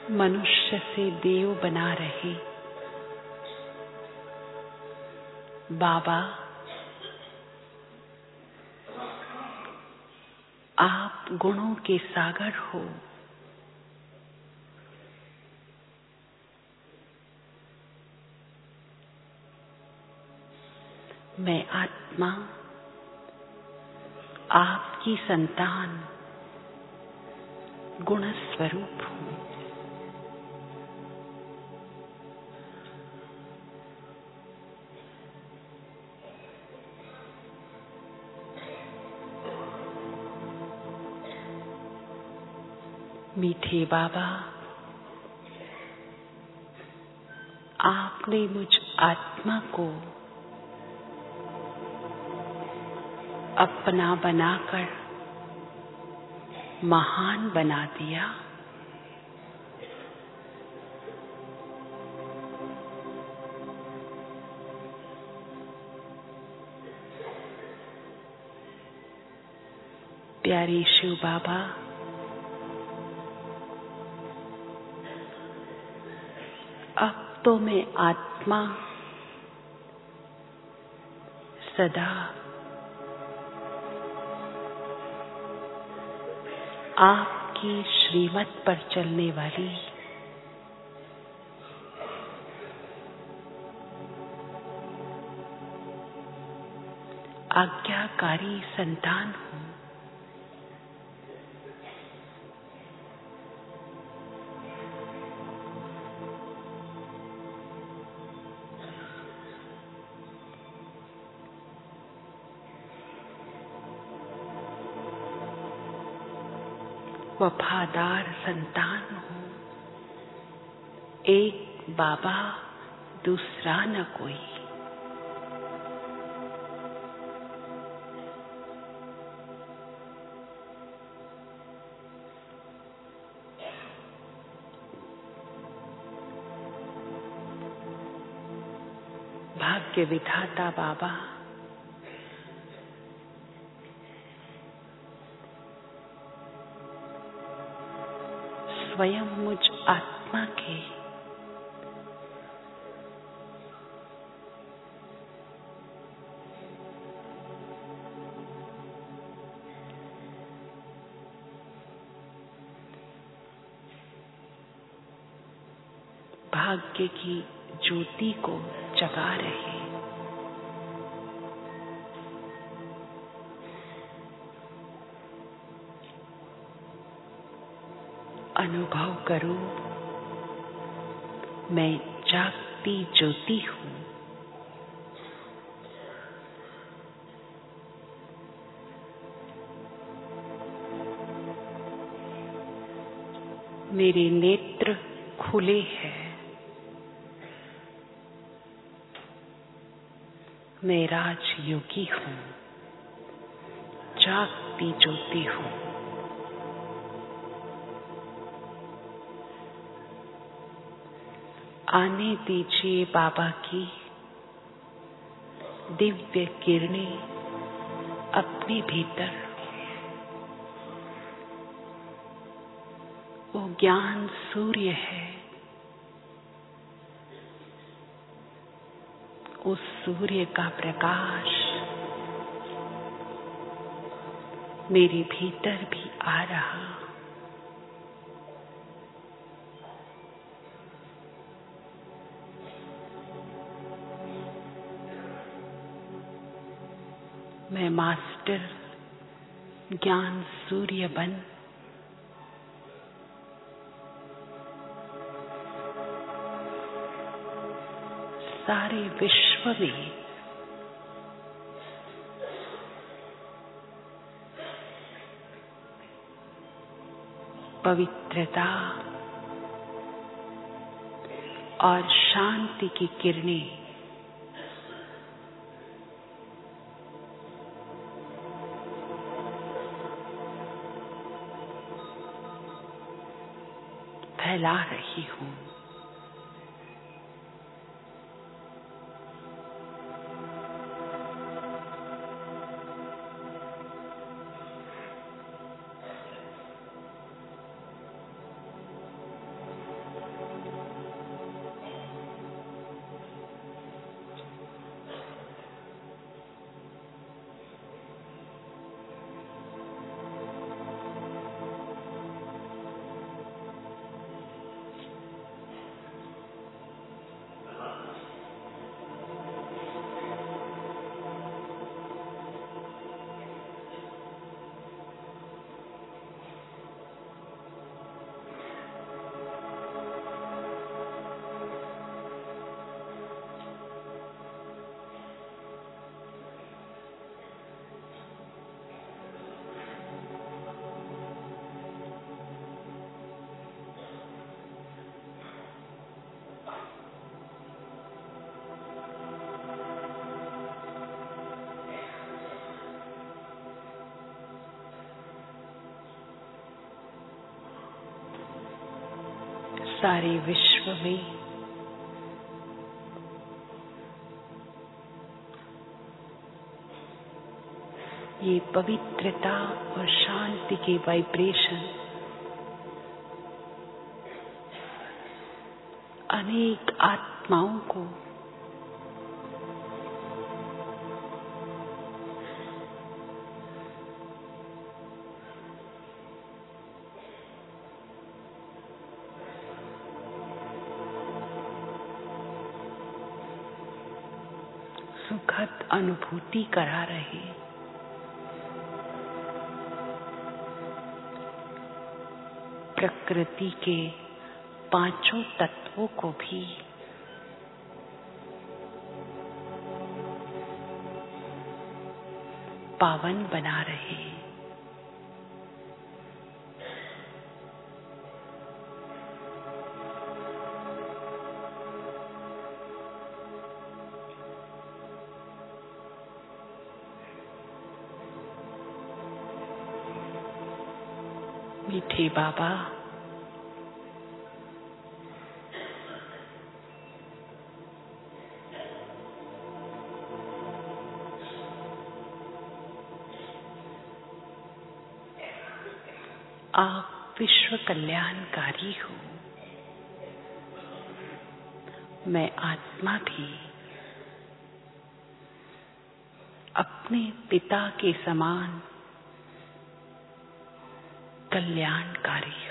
मनुष्य से देव बना रहे बाबा, आप गुणों के सागर हो। मैं आत्मा आपकी संतान गुण स्वरूप हूँ। मीठे बाबा, आपने मुझ आत्मा को अपना बनाकर महान बना दिया। प्यारे शिव बाबा, अब तो मैं आत्मा सदा आपकी श्रीमत पर चलने वाली आज्ञाकारी संतान हूँ। वफादार संतान हूँ। एक बाबा, दूसरा न कोई। भाग्य विधाता बाबा, स्वयं मुझ आत्मा के भाग्य की ज्योति को जगा रहे। अनुभव करो, मैं जागती ज्योति हूँ। मेरे नेत्र खुले हैं। मैं राजयोगी हूँ, जागती ज्योति हूँ। आने दीजिए बाबा की दिव्य किरणें अपने भीतर। वो ज्ञान सूर्य है। उस सूर्य का प्रकाश मेरे भीतर भी आ रहा। मैं मास्टर ज्ञान सूर्य बन सारे विश्व में पवित्रता और शांति की किरणें फैला रही हूँ। सारे विश्व में ये पवित्रता और शांति के वाइब्रेशन अनेक आत्माओं को सुखद अनुभूति करा रहे। प्रकृति के पांचों तत्वों को भी पावन बना रहे। मीठे बाबा आप विश्व कल्याणकारी हो। मैं आत्मा भी अपने पिता के समान कल्याणकारी हूँ।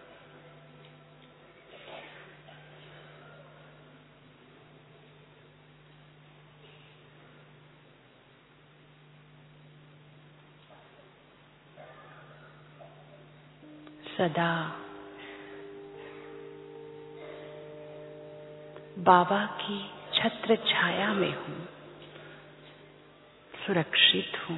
सदा बाबा की छत्र छाया में हूँ, सुरक्षित हूँ।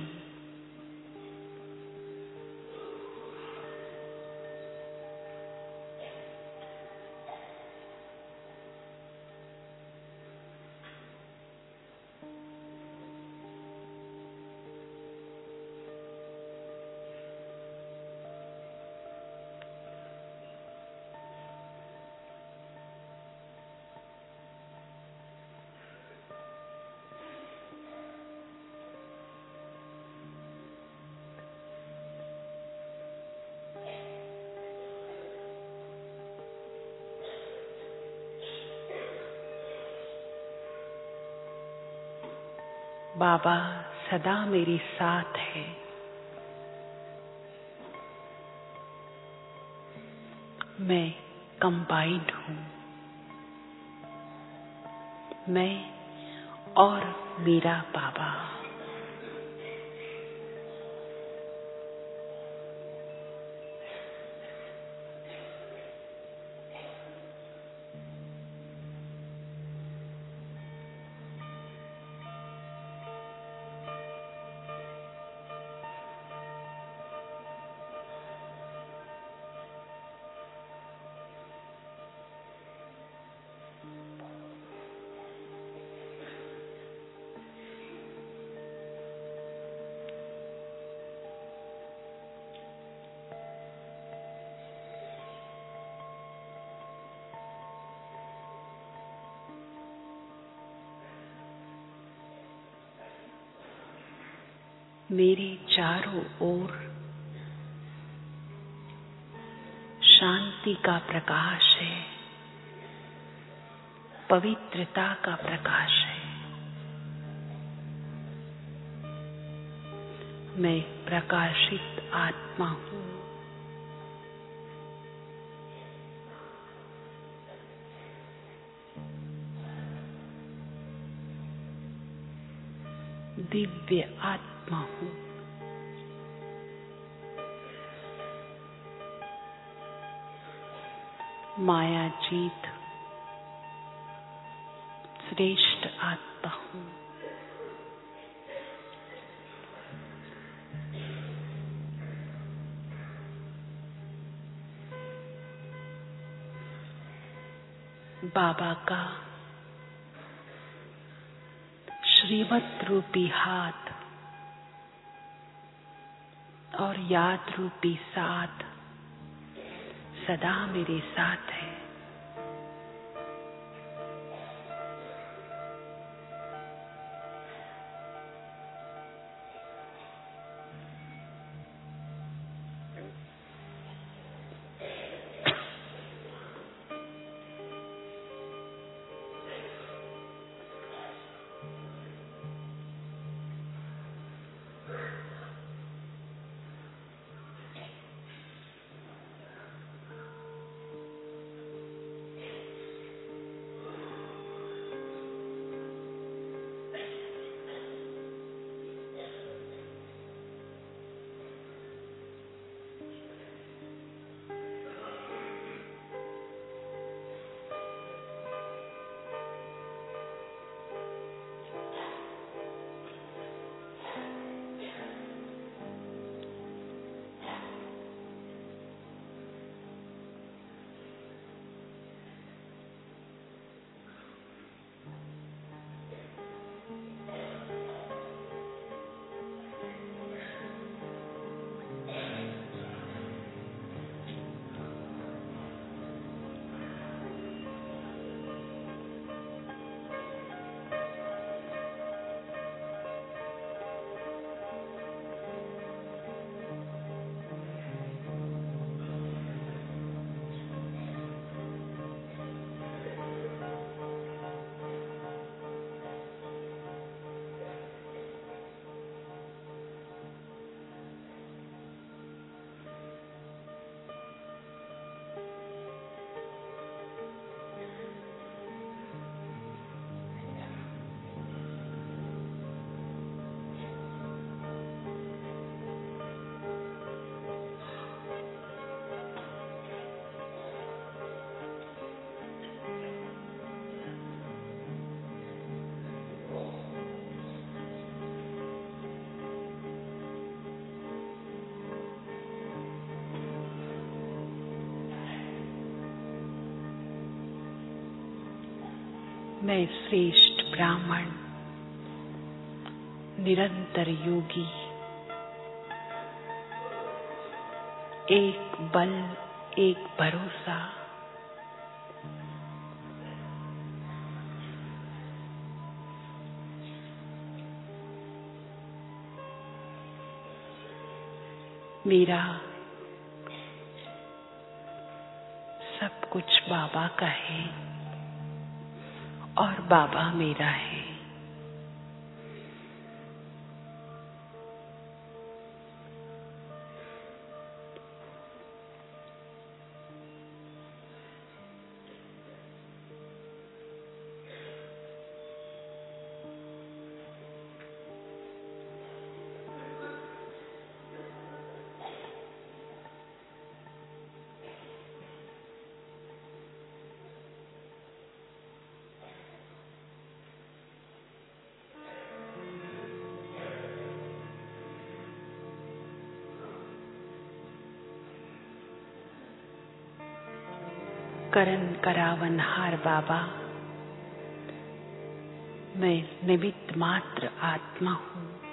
बाबा सदा मेरे साथ है। मैं कंबाइंड हूँ। मैं और मेरा बाबा। मेरे चारों ओर शांति का प्रकाश है, पवित्रता का प्रकाश है। मैं प्रकाशित आत्मा हूँ। दिव्य आत्मा हूँ। माया जीत श्रेष्ठ आत्मा हूँ। बाबा का श्रीमत रूपी हाथ और याद रूपी साथ सदा मेरे साथ है। मैं श्रेष्ठ ब्राह्मण, निरंतर योगी, एक बल एक भरोसा, मेरा सब कुछ बाबा का है और बाबा मेरा है। करन करावनहार बाबा, मैं निमित्त मात्र आत्मा हूँ।